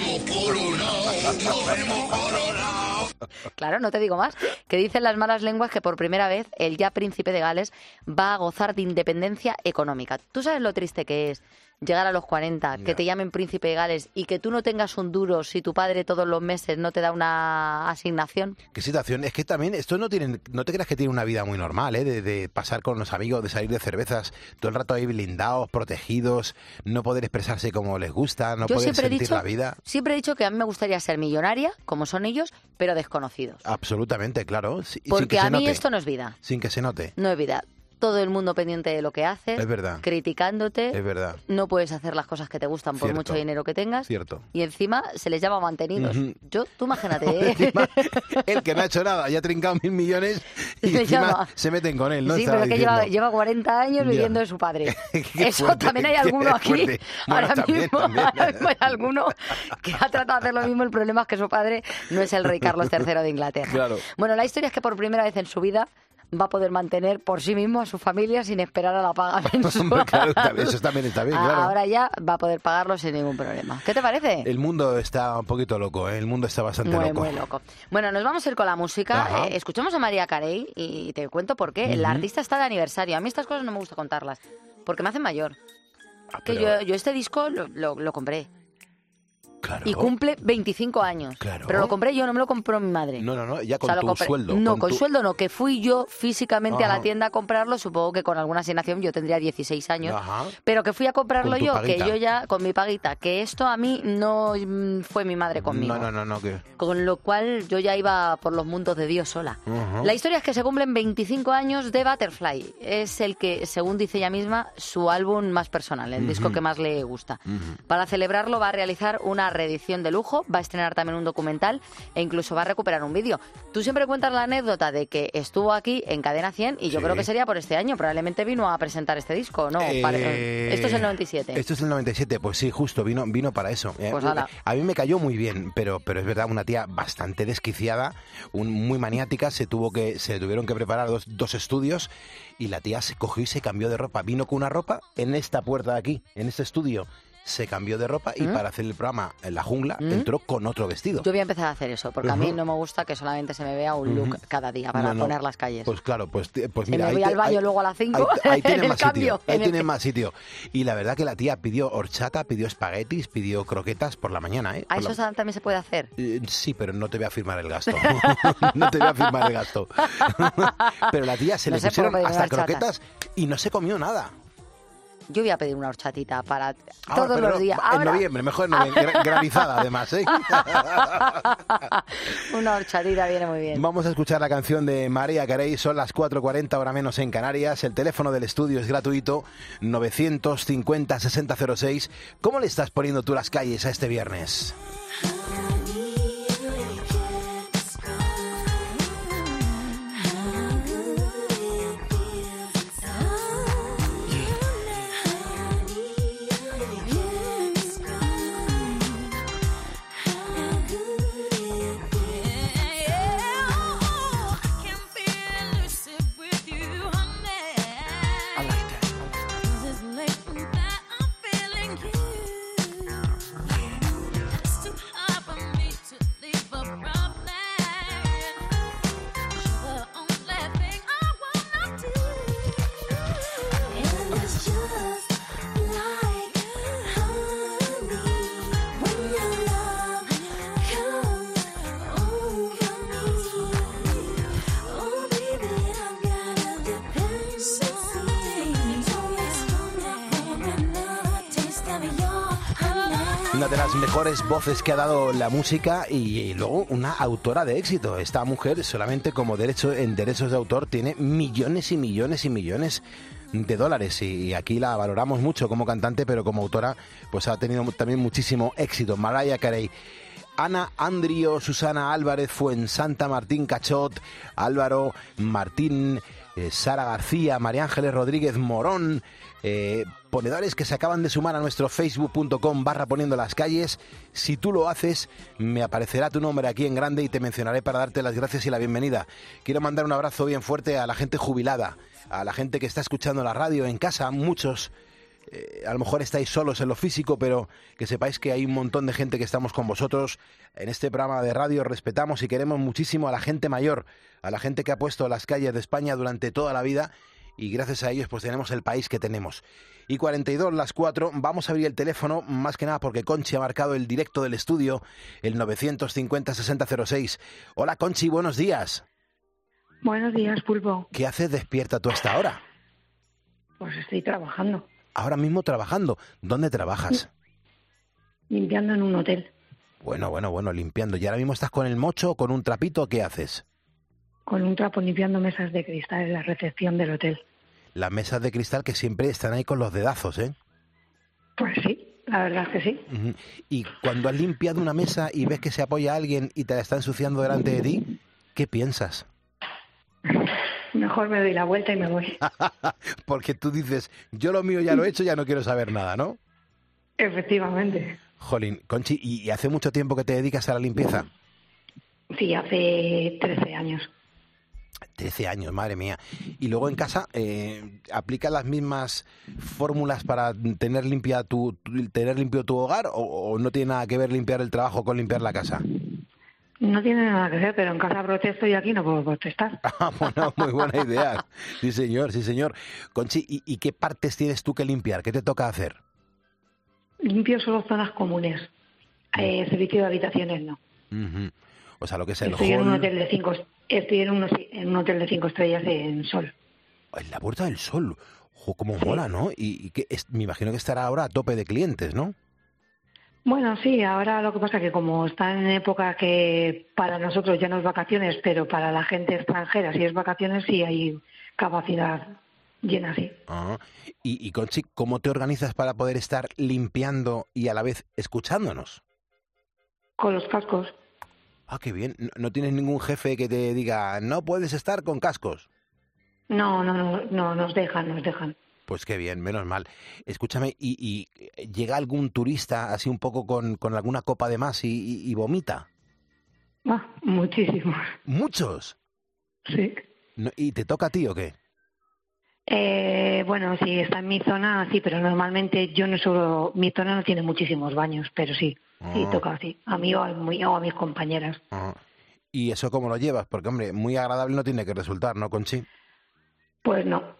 Claro, no te digo más, que dicen las malas lenguas que por primera vez el ya príncipe de Gales va a gozar de independencia económica. ¿Tú sabes lo triste que es llegar a los cuarenta, que Ya. te llamen príncipe de Gales y que tú no tengas un duro si tu padre todos los meses no te da una asignación? ¿Qué situación? Es que también estos no tienen, no te creas que tienen una vida muy normal, ¿eh? De, de pasar con los amigos, de salir de cervezas, todo el rato ahí blindados, protegidos, no poder expresarse como les gusta, no Yo poder siempre he sentir dicho, la vida. siempre he dicho que a mí me gustaría ser millonaria, como son ellos, pero desconocidos. Absolutamente, claro. Si- sin que Porque se a mí note. esto no es vida. Sin que se note. No es vida. Todo el mundo pendiente de lo que haces, Es verdad. criticándote. Es verdad. No puedes hacer las cosas que te gustan por Cierto. mucho dinero que tengas. Cierto. Y encima se les llama mantenidos. Ujú. Yo, tú imagínate, ¿eh? Encima, el que no ha hecho nada, ya ha trincado mil millones y Se encima llama. se meten con él, ¿no? Sí, Estaba pero es que diciendo. lleva, lleva cuarenta años Ya. viviendo de su padre. Qué Eso fuerte, también hay qué alguno aquí. fuerte. Bueno, Ahora también, mismo, también. ahora mismo hay alguno que ha tratado de hacer lo mismo. El problema es que su padre no es el rey Carlos tercero de Inglaterra. Claro. Bueno, la historia es que por primera vez en su vida va a poder mantener por sí mismo a su familia sin esperar a la paga mensual. Hombre, claro, también- eso también está bien, claro. Ahora ya va a poder pagarlo sin ningún problema. ¿Qué te parece? El mundo está un poquito loco, ¿eh? El mundo está bastante Muy, loco. muy loco. Bueno, nos vamos a ir con la música. Ajá. Eh, escuchamos a María Carey y te cuento por qué. Ujú. La artista está de aniversario. A mí estas cosas no me gusta contarlas, porque me hacen mayor. Que pero- yo, yo este disco lo, lo- lo compré. Claro. Y cumple veinticinco años. Claro. Pero lo compré yo, no me lo compró mi madre. No, no, no, ya con O sea, lo tu compré- sueldo. No, con, tu- sueldo no, que fui yo físicamente a Ajá. la tienda a comprarlo, supongo que con alguna asignación, yo tendría dieciséis años, Ajá. pero que fui a comprarlo Con tu yo, paguita. que yo ya, con mi paguita, que esto a mí no mm, fue mi madre conmigo. No, no, no, no, que... Con lo cual yo ya iba por los mundos de Dios sola. Ajá. La historia es que se cumplen veinticinco años de Butterfly. Es el que, según dice ella misma, su álbum más personal, el Ujú. disco que más le gusta. Ujú. Para celebrarlo va a realizar una reedición de lujo, va a estrenar también un documental e incluso va a recuperar un vídeo. Tú siempre cuentas la anécdota de que estuvo aquí en Cadena cien y yo Sí. creo que sería por este año. Probablemente vino a presentar este disco, ¿no? Eh, Pare- Esto es el noventa y siete. Esto es el noventa y siete, pues sí, justo, vino, vino para eso. Eh, Pues ala. a mí me cayó muy bien, pero, pero es verdad, una tía bastante desquiciada, un, muy maniática, se tuvo que, se tuvieron que preparar dos, dos estudios y la tía se cogió y se cambió de ropa. Vino con una ropa en esta puerta de aquí, en este estudio. Se cambió de ropa y ¿Mm? para hacer el programa en la jungla ¿Mm? entró con otro vestido. Yo voy a empezar a hacer eso, porque a mí Ujú. no me gusta que solamente se me vea un look Ujú. cada día para No, no. poner las calles. Pues claro, pues, ti- pues Si mira, me ahí voy te- al baño ahí- luego a las cinco, ahí, ahí en tienes el más cambio, sitio, ahí en el tienes que- más sitio. Y la verdad que la tía pidió horchata, pidió espaguetis, pidió croquetas por la mañana, ¿eh? ¿A Por eso la- también se puede hacer? Eh, Sí, pero no te voy a firmar el gasto. No te voy a firmar el gasto. Pero la tía se No le se pusieron puede pedir hasta una horchata. croquetas y no se comió nada. Yo voy a pedir una horchatita para Ahora, todos pero los días. En Ahora, noviembre, mejor en noviembre, gra- granizada además, ¿eh? una horchatita viene muy bien. Vamos a escuchar la canción de María Carey, son las cuatro cuarenta, hora menos en Canarias. El teléfono del estudio es gratuito, novecientos cincuenta, sesenta cero seis. ¿Cómo le estás poniendo tú las calles a este viernes? Up Una de las mejores voces que ha dado la música y, y luego una autora de éxito. Esta mujer solamente como derecho en derechos de autor tiene millones y millones y millones de dólares y aquí la valoramos mucho como cantante, pero como autora pues ha tenido también muchísimo éxito. Mariah Carey. Ana Andrio, Susana Álvarez, Fuensanta, Martín Cachot, Álvaro Martín, eh, Sara García, María Ángeles Rodríguez Morón, eh, ponedores que se acaban de sumar a nuestro facebook punto com barra poniendo las calles. Si tú lo haces, me aparecerá tu nombre aquí en grande y te mencionaré para darte las gracias y la bienvenida. Quiero mandar un abrazo bien fuerte a la gente jubilada, a la gente que está escuchando la radio en casa, muchos. Eh, a lo mejor estáis solos en lo físico, pero que sepáis que hay un montón de gente que estamos con vosotros. En este programa de radio respetamos y queremos muchísimo a la gente mayor, a la gente que ha puesto las calles de España durante toda la vida y gracias a ellos pues tenemos el país que tenemos. Y cuarenta y dos, las cuatro, vamos a abrir el teléfono, más que nada porque Conchi ha marcado el directo del estudio, el novecientos cincuenta, sesenta cero seis. Hola Conchi, buenos días. Buenos días, Pulpo. ¿Qué haces despierta tú hasta ahora? Pues estoy trabajando. Ahora mismo trabajando. ¿Dónde trabajas? Limpiando en un hotel. Bueno, bueno, bueno, limpiando. ¿Y ahora mismo estás con el mocho o con un trapito? ¿Qué haces? Con un trapo limpiando mesas de cristal en la recepción del hotel. Las mesas de cristal que siempre están ahí con los dedazos, ¿eh? Pues sí, la verdad es que sí. Uh-huh. Y cuando has limpiado una mesa y ves que se apoya alguien y te la está ensuciando delante de ti, ¿qué piensas? Mejor me doy la vuelta y me voy. Porque tú dices, yo lo mío ya lo he hecho, ya no quiero saber nada, ¿no? Efectivamente. Jolín, Conchi, ¿y hace mucho tiempo que te dedicas a la limpieza? Sí, hace trece años. trece años, madre mía. Y luego en casa, eh, ¿aplicas las mismas fórmulas para tener limpia tu, tu tener limpio tu hogar o, o no tiene nada que ver limpiar el trabajo con limpiar la casa? No tiene nada que ver, pero en casa protesto y aquí no puedo protestar. Ah, bueno, muy buena idea. Sí, señor, sí, señor. Conchi, ¿y, ¿y qué partes tienes tú que limpiar? ¿Qué te toca hacer? Limpio solo zonas comunes. Eh, servicio de habitaciones no. Uh-huh. O sea, lo que es el Estoy hall... en un hotel de cinco, estoy en, unos, en un hotel de cinco estrellas en Sol. En la Puerta del Sol. Jo, cómo mola, ¿no? Y, y que es, me imagino que estará ahora a tope de clientes, ¿no? Bueno, sí, ahora lo que pasa es que como está en época que para nosotros ya no es vacaciones, pero para la gente extranjera si es vacaciones sí hay capacidad llena, sí. Ah, y, y Conchi, ¿cómo te organizas para poder estar limpiando y a la vez escuchándonos? Con los cascos. Ah, qué bien. ¿No, no tienes ningún jefe que te diga, no puedes estar con cascos? No, no, no, no, nos dejan, nos dejan. Pues qué bien, menos mal. Escúchame, ¿y, y llega algún turista así un poco con, con alguna copa de más y, y, y vomita? Ah, muchísimos. ¿Muchos? Sí. No, ¿y te toca a ti o qué? Eh, bueno, sí, está en mi zona, sí, pero normalmente yo no suelo... Mi zona no tiene muchísimos baños, pero sí, ah. sí, toca así. A mí o a, o a mis compañeras. Ah. ¿Y eso cómo lo llevas? Porque, hombre, muy agradable no tiene que resultar, ¿no, Conchi? Pues no.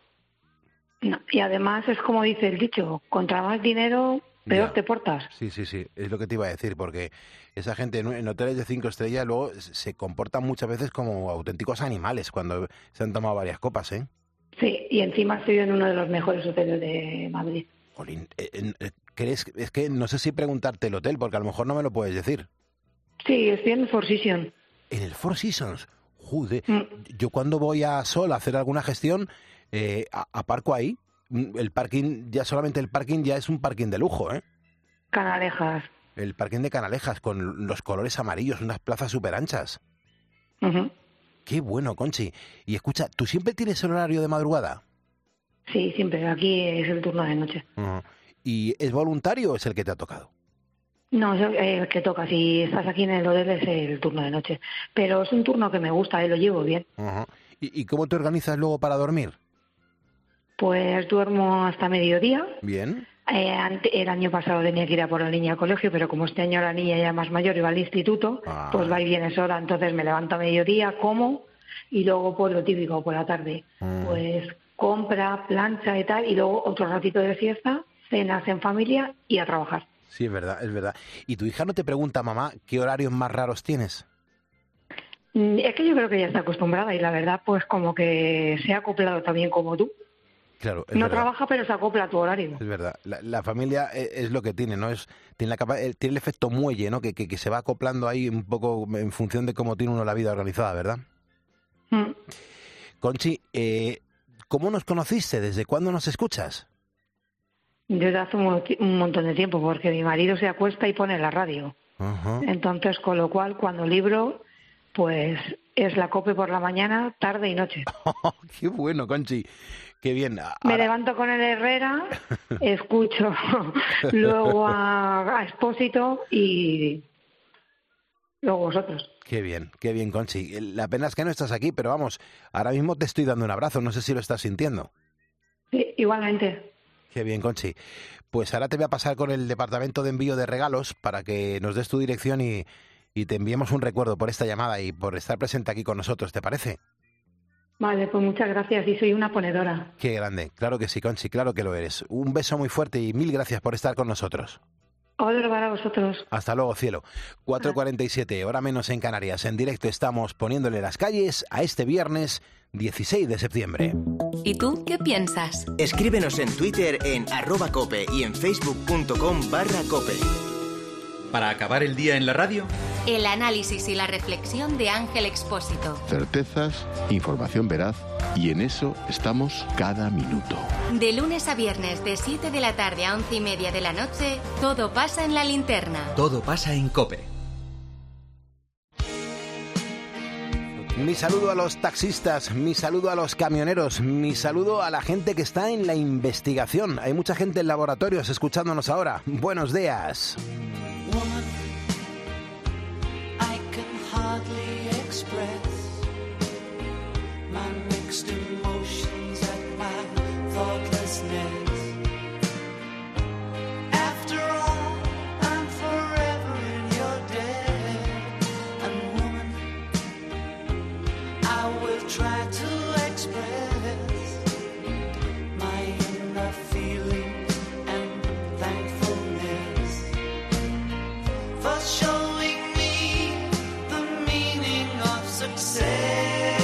No, y además es como dice el dicho, contra más dinero, peor ya te portas. Sí, sí, sí, es lo que te iba a decir, porque esa gente en hoteles de cinco estrellas luego se comportan muchas veces como auténticos animales cuando se han tomado varias copas, ¿eh? Sí, y encima estoy en uno de los mejores hoteles de Madrid. Jolín, ¿crees? Es que no sé si preguntarte el hotel, porque a lo mejor no me lo puedes decir. Sí, estoy en el Four Seasons. ¿En el Four Seasons? Joder, mm. Yo cuando voy a Sol a hacer alguna gestión... Eh, aparco ahí, el parking, ya solamente el parking ya es un parking de lujo, ¿eh? Canalejas. El parking de Canalejas con los colores amarillos, unas plazas súper anchas. Uh-huh. Qué bueno, Conchi. Y escucha, ¿tú siempre tienes el horario de madrugada? Sí, siempre, aquí es el turno de noche. Uh-huh. ¿Y es voluntario o es el que te ha tocado? No, es el que toca, si estás aquí en el hotel es el turno de noche. Pero es un turno que me gusta, ¿eh? Lo llevo bien. Uh-huh. ¿Y, ¿Y cómo te organizas luego para dormir? Pues duermo hasta mediodía. Bien. Eh, ante, el año pasado tenía que ir a por la niña al colegio, pero como este año la niña ya más mayor y va al instituto, ah. pues va y viene sola. Entonces me levanto a mediodía, como, y luego pues lo típico por la tarde. Mm. Pues compra, plancha y tal, y luego otro ratito de siesta, cenas en familia y a trabajar. Sí, es verdad, es verdad. ¿Y tu hija no te pregunta, mamá, qué horarios más raros tienes? Es que yo creo que ya está acostumbrada y la verdad pues como que se ha acoplado también como tú. Claro, es no verdad. trabaja, pero se acopla a tu horario. Es verdad. La, la familia es, es lo que tiene, ¿no? Es tiene, la capa- eh, tiene el efecto muelle, ¿no? Que, que, que se va acoplando ahí un poco en función de cómo tiene uno la vida organizada, ¿verdad? Mm. Conchi, eh, ¿cómo nos conociste? ¿Desde cuándo nos escuchas? Desde hace un, mo- un montón de tiempo, porque mi marido se acuesta y pone la radio. Ajá. Entonces, con lo cual, cuando libro, pues es la COPE por la mañana, tarde y noche. Qué bueno, Conchi. Qué bien. Ahora- Me levanto con el Herrera, escucho luego a, a Expósito y luego vosotros. Qué bien, qué bien, Conchi. La pena es que no estás aquí, pero vamos, ahora mismo te estoy dando un abrazo, no sé si lo estás sintiendo. Sí, igualmente. Qué bien, Conchi. Pues ahora te voy a pasar con el departamento de envío de regalos para que nos des tu dirección y, y te enviemos un recuerdo por esta llamada y por estar presente aquí con nosotros, ¿te parece? Vale, pues muchas gracias y soy una ponedora. Qué grande, claro que sí, Conchi, claro que lo eres. Un beso muy fuerte y mil gracias por estar con nosotros. Otro para vosotros. Hasta luego, cielo. cuatro cuarenta y siete, hora menos en Canarias. En directo estamos poniéndole las calles a este viernes dieciséis de septiembre. ¿Y tú qué piensas? Escríbenos en Twitter en arroba cope y en facebook.com barra cope. Para acabar el día en la radio, El análisis y la reflexión de Ángel Expósito. Certezas, información veraz, y en eso estamos cada minuto. De lunes a viernes, de siete de la tarde a once y media de la noche, todo pasa en la linterna. todo pasa en COPE. Mi saludo a los taxistas, mi saludo a los camioneros, mi saludo a la gente que está en la investigación. Hay mucha gente en laboratorios escuchándonos ahora. Buenos días. Woman, I can hardly express my mixed emotions at my thoughtlessness. After all, I'm forever in your debt. And woman, I will try to express my inner feelings and thankfulness for showing me the meaning of success.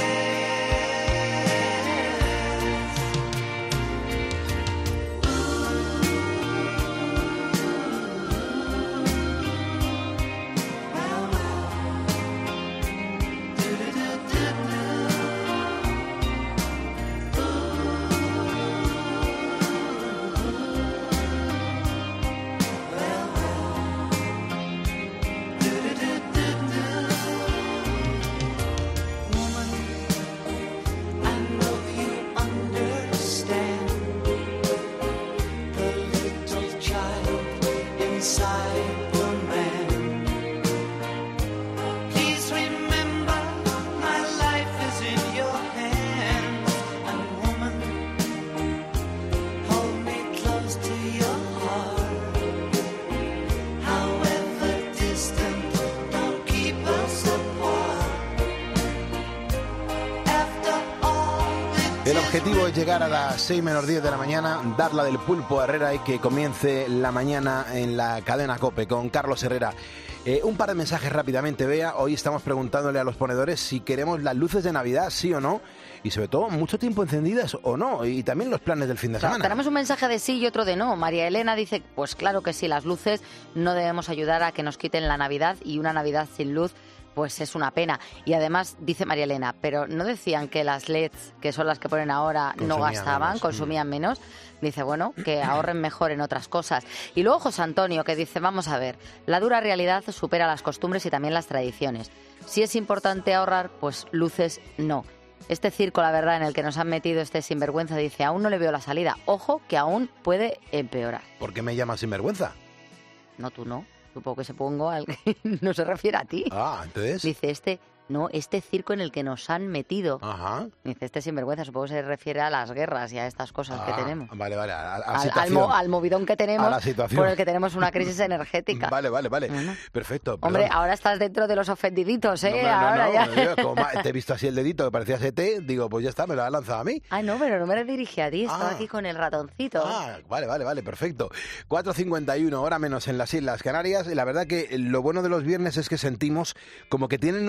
El objetivo es llegar a las seis menos diez de la mañana, dar la del pulpo a Herrera y que comience la mañana en la cadena COPE con Carlos Herrera. Eh, un par de mensajes rápidamente, Bea. Hoy estamos preguntándole a los ponedores si queremos las luces de Navidad, sí o no. Y sobre todo, mucho tiempo encendidas o no. Y también los planes del fin de Claro, semana. tenemos un mensaje de sí y otro de no. María Elena dice, pues claro que sí, las luces no debemos ayudar a que nos quiten la Navidad y una Navidad sin luz pues es una pena. Y además, dice María Elena, pero ¿no decían que las L E Ds, que son las que ponen ahora, no Consumían gastaban, menos, consumían menos? Dice, bueno, que ahorren mejor en otras cosas. Y luego José Antonio, que dice, vamos a ver, la dura realidad supera las costumbres y también las tradiciones. Si es importante ahorrar, pues luces no. Este circo, la verdad, en el que nos han metido este sinvergüenza, dice, aún no le veo la salida. Ojo, que aún puede empeorar. ¿Por qué me llamas sinvergüenza? No, tú no. Supongo que se pongo al que no se refiere a ti. Ah, entonces. Dice este, no, este circo en el que nos han metido. Ajá. Dice este sinvergüenza, supongo que se refiere a las guerras y a estas cosas que Ah, tenemos. Vale, vale, a, a la Al, al, situación. mo- al movidón que tenemos, A la situación. por el que tenemos una crisis energética. Vale, vale, vale. Perfecto. Hombre, perdón. ahora estás dentro de los ofendiditos, ¿eh? No, no, ahora no, ya. yo como ma- te he visto así el dedito que parecía S T, digo, pues ya está, me lo has lanzado a mí. Ay, no, pero no me dirigí a ti, estaba Ah. aquí con el ratoncito. Ah, vale, vale, vale, perfecto. cuatro cincuenta y uno, hora menos en las Islas Canarias. Y la verdad que lo bueno de los viernes es que sentimos como que tienen un aroma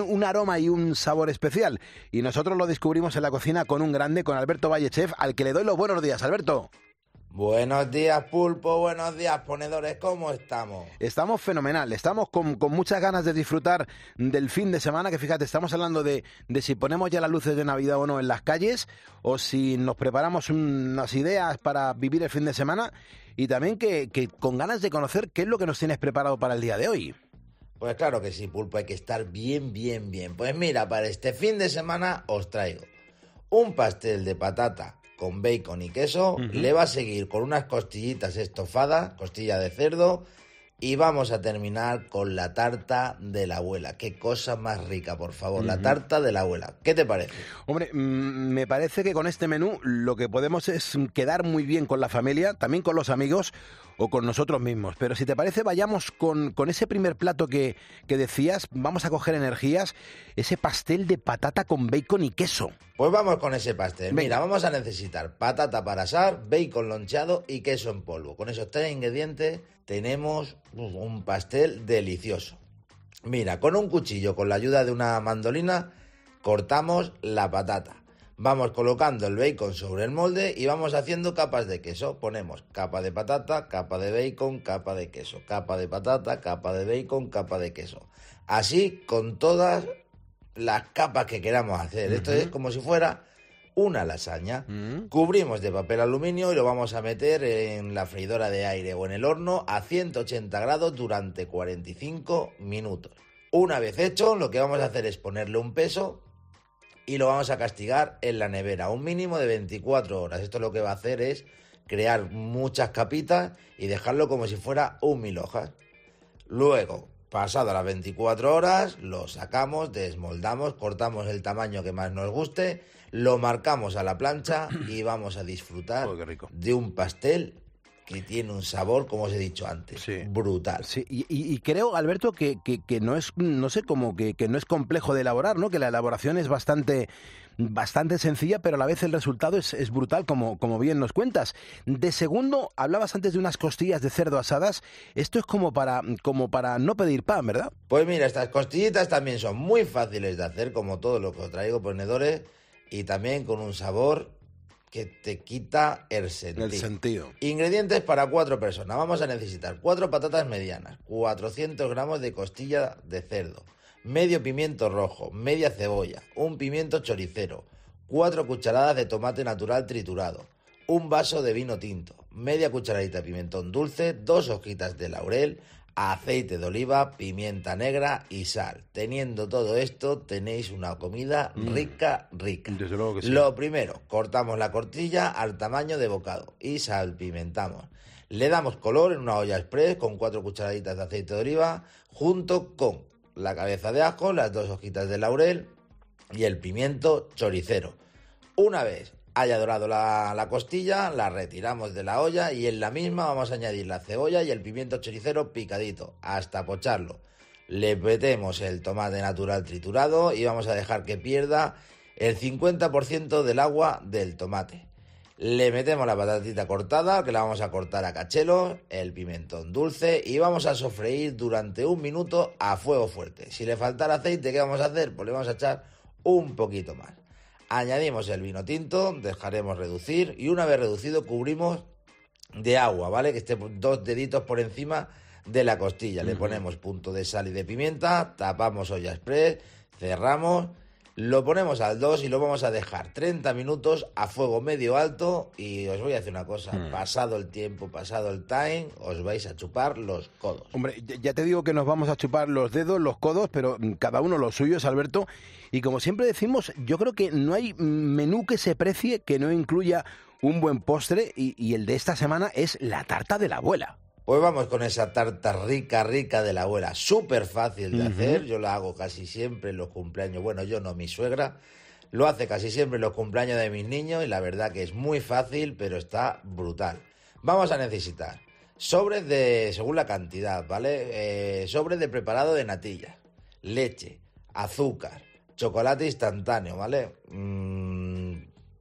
aroma y un sabor especial. Y nosotros lo descubrimos en la cocina con un grande, con Alberto Valle, chef, al que le doy los buenos días. Alberto. Buenos días, Pulpo, buenos días, ponedores, ¿cómo estamos? Estamos fenomenal, estamos con, con muchas ganas de disfrutar del fin de semana, que fíjate, estamos hablando de, de si ponemos ya las luces de Navidad o no en las calles, o si nos preparamos unas ideas para vivir el fin de semana, y también que, que con ganas de conocer qué es lo que nos tienes preparado para el día de hoy. Pues claro que sí, Pulpo, hay que estar bien, bien, bien. Pues mira, para este fin de semana os traigo un pastel de patata con bacon y queso, uh-huh. Le va a seguir con unas costillitas estofadas, costilla de cerdo, y vamos a terminar con la tarta de la abuela. Qué cosa más rica, por favor, uh-huh. La tarta de la abuela. ¿Qué te parece? Hombre, mmm, me parece que con este menú lo que podemos es quedar muy bien con la familia, también con los amigos o con nosotros mismos. Pero si te parece, vayamos con, con ese primer plato que, que decías, vamos a coger energías, ese pastel de patata con bacon y queso. Pues vamos con ese pastel. Venga. Mira, vamos a necesitar patata para asar, bacon loncheado y queso en polvo. Con esos tres ingredientes tenemos un pastel delicioso. Mira, con un cuchillo, con la ayuda de una mandolina, cortamos la patata. Vamos colocando el bacon sobre el molde y vamos haciendo capas de queso. Ponemos capa de patata, capa de bacon, capa de queso, capa de patata, capa de bacon, capa de queso. Así con todas las capas que queramos hacer. Uh-huh. Esto es como si fuera una lasaña. Uh-huh. Cubrimos de papel aluminio y lo vamos a meter en la freidora de aire o en el horno a ciento ochenta grados durante cuarenta y cinco minutos. Una vez hecho, lo que vamos a hacer es ponerle un peso y lo vamos a castigar en la nevera, un mínimo de veinticuatro horas. Esto lo que va a hacer es crear muchas capitas y dejarlo como si fuera un mil hojas. Luego, pasado las veinticuatro horas, lo sacamos, desmoldamos, cortamos el tamaño que más nos guste, lo marcamos a la plancha y vamos a disfrutar oh, qué rico. de un pastel que tiene un sabor, como os he dicho antes, sí. brutal. Sí, y, y, y creo, Alberto, que, que, que no es, no sé, como que, que no es complejo de elaborar, ¿no? Que la elaboración es bastante, bastante sencilla, pero a la vez el resultado es, es brutal, como, como bien nos cuentas. De segundo, hablabas antes de unas costillas de cerdo asadas. Esto es como para, como para no pedir pan, ¿verdad? Pues mira, estas costillitas también son muy fáciles de hacer, como todo lo que os traigo, ponedores, y también con un sabor que te quita el sentido. El sentido. Ingredientes para cuatro personas. Vamos a necesitar cuatro patatas medianas, cuatrocientos gramos de costilla de cerdo, medio pimiento rojo, media cebolla, un pimiento choricero, cuatro cucharadas de tomate natural triturado, un vaso de vino tinto, media cucharadita de pimentón dulce, dos hojitas de laurel, aceite de oliva, pimienta negra y sal. Teniendo todo esto, tenéis una comida mm. rica, rica. Desde luego que sí. Lo primero, cortamos la costilla al tamaño de bocado y salpimentamos. Le damos color en una olla express con cuatro cucharaditas de aceite de oliva, junto con la cabeza de ajo, las dos hojitas de laurel y el pimiento choricero. Una vez haya dorado la, la costilla, la retiramos de la olla y en la misma vamos a añadir la cebolla y el pimiento choricero picadito hasta pocharlo. Le metemos el tomate natural triturado y vamos a dejar que pierda el cincuenta por ciento del agua del tomate. Le metemos la patatita cortada, que la vamos a cortar a cachelos, el pimentón dulce y vamos a sofreír durante un minuto a fuego fuerte. Si le faltara aceite, ¿qué vamos a hacer? Pues le vamos a echar un poquito más. Añadimos el vino tinto, dejaremos reducir y una vez reducido cubrimos de agua, ¿vale? Que esté dos deditos por encima de la costilla. Uh-huh. Le ponemos punto de sal y de pimienta, tapamos olla express, cerramos, lo ponemos al dos y lo vamos a dejar treinta minutos a fuego medio alto y os voy a decir una cosa, uh-huh. pasado el tiempo, pasado el time, os vais a chupar los codos. Hombre, ya te digo que nos vamos a chupar los dedos, los codos, pero cada uno los suyos, Alberto. Y como siempre decimos, yo creo que no hay menú que se precie que no incluya un buen postre y, y el de esta semana es la tarta de la abuela. Pues vamos con esa tarta rica, rica de la abuela, súper fácil de uh-huh. hacer, yo la hago casi siempre en los cumpleaños, bueno, yo no, mi suegra lo hace casi siempre en los cumpleaños de mis niños y la verdad que es muy fácil, pero está brutal. Vamos a necesitar sobres de, según la cantidad, ¿vale? Eh, sobres de preparado de natillas, leche, azúcar, chocolate instantáneo, ¿vale? Mm,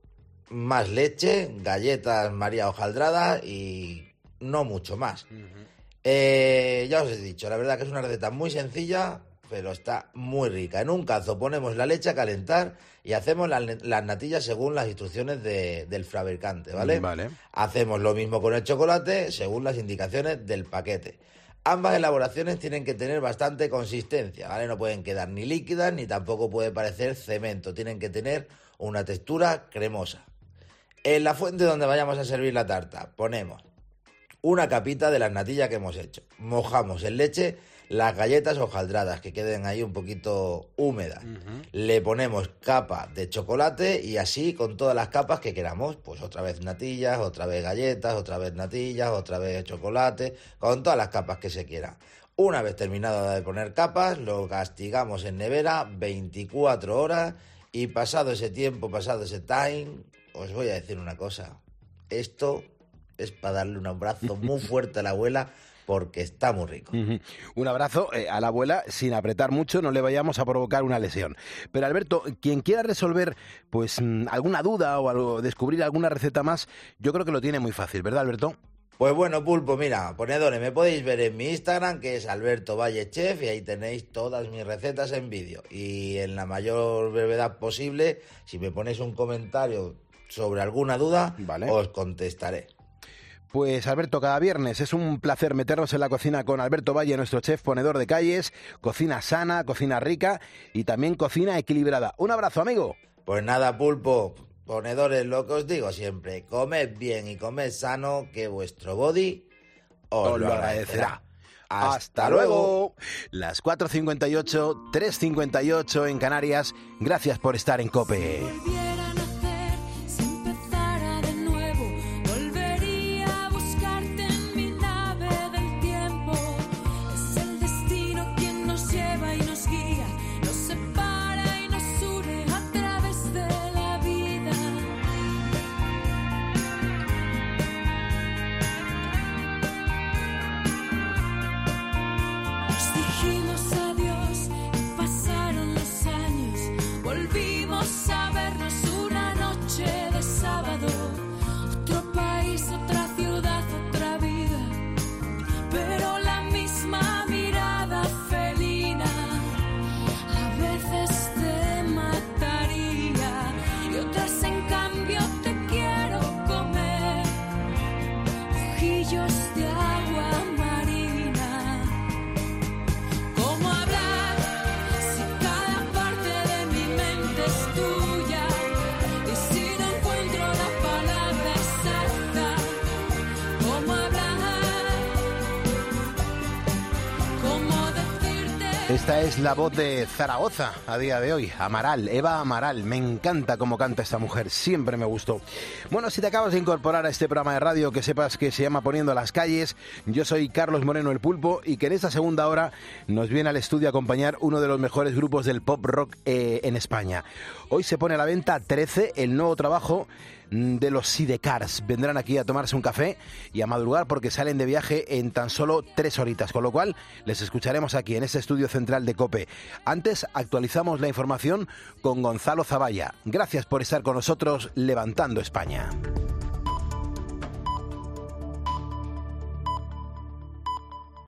más leche, galletas María hojaldrada y no mucho más. Uh-huh. Eh, ya os he dicho, la verdad que es una receta muy sencilla, pero está muy rica. En un cazo ponemos la leche a calentar y hacemos las, las natillas según las instrucciones de, del fabricante, ¿vale? Vale. Hacemos lo mismo con el chocolate según las indicaciones del paquete. Ambas elaboraciones tienen que tener bastante consistencia, ¿vale? No pueden quedar ni líquidas ni tampoco puede parecer cemento. Tienen que tener una textura cremosa. En la fuente donde vayamos a servir la tarta ponemos una capita de las natillas que hemos hecho. Mojamos en leche las galletas hojaldradas que queden ahí un poquito húmedas. Uh-huh. Le ponemos capa de chocolate y así con todas las capas que queramos. Pues otra vez natillas, otra vez galletas, otra vez natillas, otra vez chocolate, con todas las capas que se quieran. Una vez terminado de poner capas, lo castigamos en nevera veinticuatro horas y pasado ese tiempo, pasado ese time, os voy a decir una cosa. Esto es para darle un abrazo muy fuerte a la abuela porque está muy rico. Uh-huh. Un abrazo eh, a la abuela sin apretar mucho, no le vayamos a provocar una lesión. Pero Alberto, quien quiera resolver pues alguna duda o algo, descubrir alguna receta más, yo creo que lo tiene muy fácil, ¿verdad, Alberto? Pues bueno, Pulpo, mira, ponedores, me podéis ver en mi Instagram, que es Alberto Valle Chef, y ahí tenéis todas mis recetas en vídeo. Y en la mayor brevedad posible, si me ponéis un comentario sobre alguna duda, vale, os contestaré. Pues Alberto, cada viernes es un placer meternos en la cocina con Alberto Valle, nuestro chef ponedor de calles, cocina sana, cocina rica y también cocina equilibrada. Un abrazo, amigo. Pues nada, Pulpo, ponedores, lo que os digo siempre, comed bien y comed sano, que vuestro body os, os lo agradecerá. Hasta, Hasta luego. Las cuatro cincuenta y ocho, tres cincuenta y ocho en Canarias. Gracias por estar en COPE. Esta es la voz de Zaragoza a día de hoy, Amaral, Eva Amaral. Me encanta cómo canta esta mujer, siempre me gustó. Bueno, si te acabas de incorporar a este programa de radio, que sepas que se llama Poniendo las Calles, yo soy Carlos Moreno el Pulpo y que en esta segunda hora nos viene al estudio a acompañar uno de los mejores grupos del pop rock eh, en España. Hoy se pone a la venta trece, el nuevo trabajo de los Sidecars. Vendrán aquí a tomarse un café y a madrugar porque salen de viaje en tan solo tres horitas, con lo cual les escucharemos aquí en este estudio central de COPE. Antes actualizamos la información con Gonzalo Zavalla. Gracias por estar con nosotros levantando España.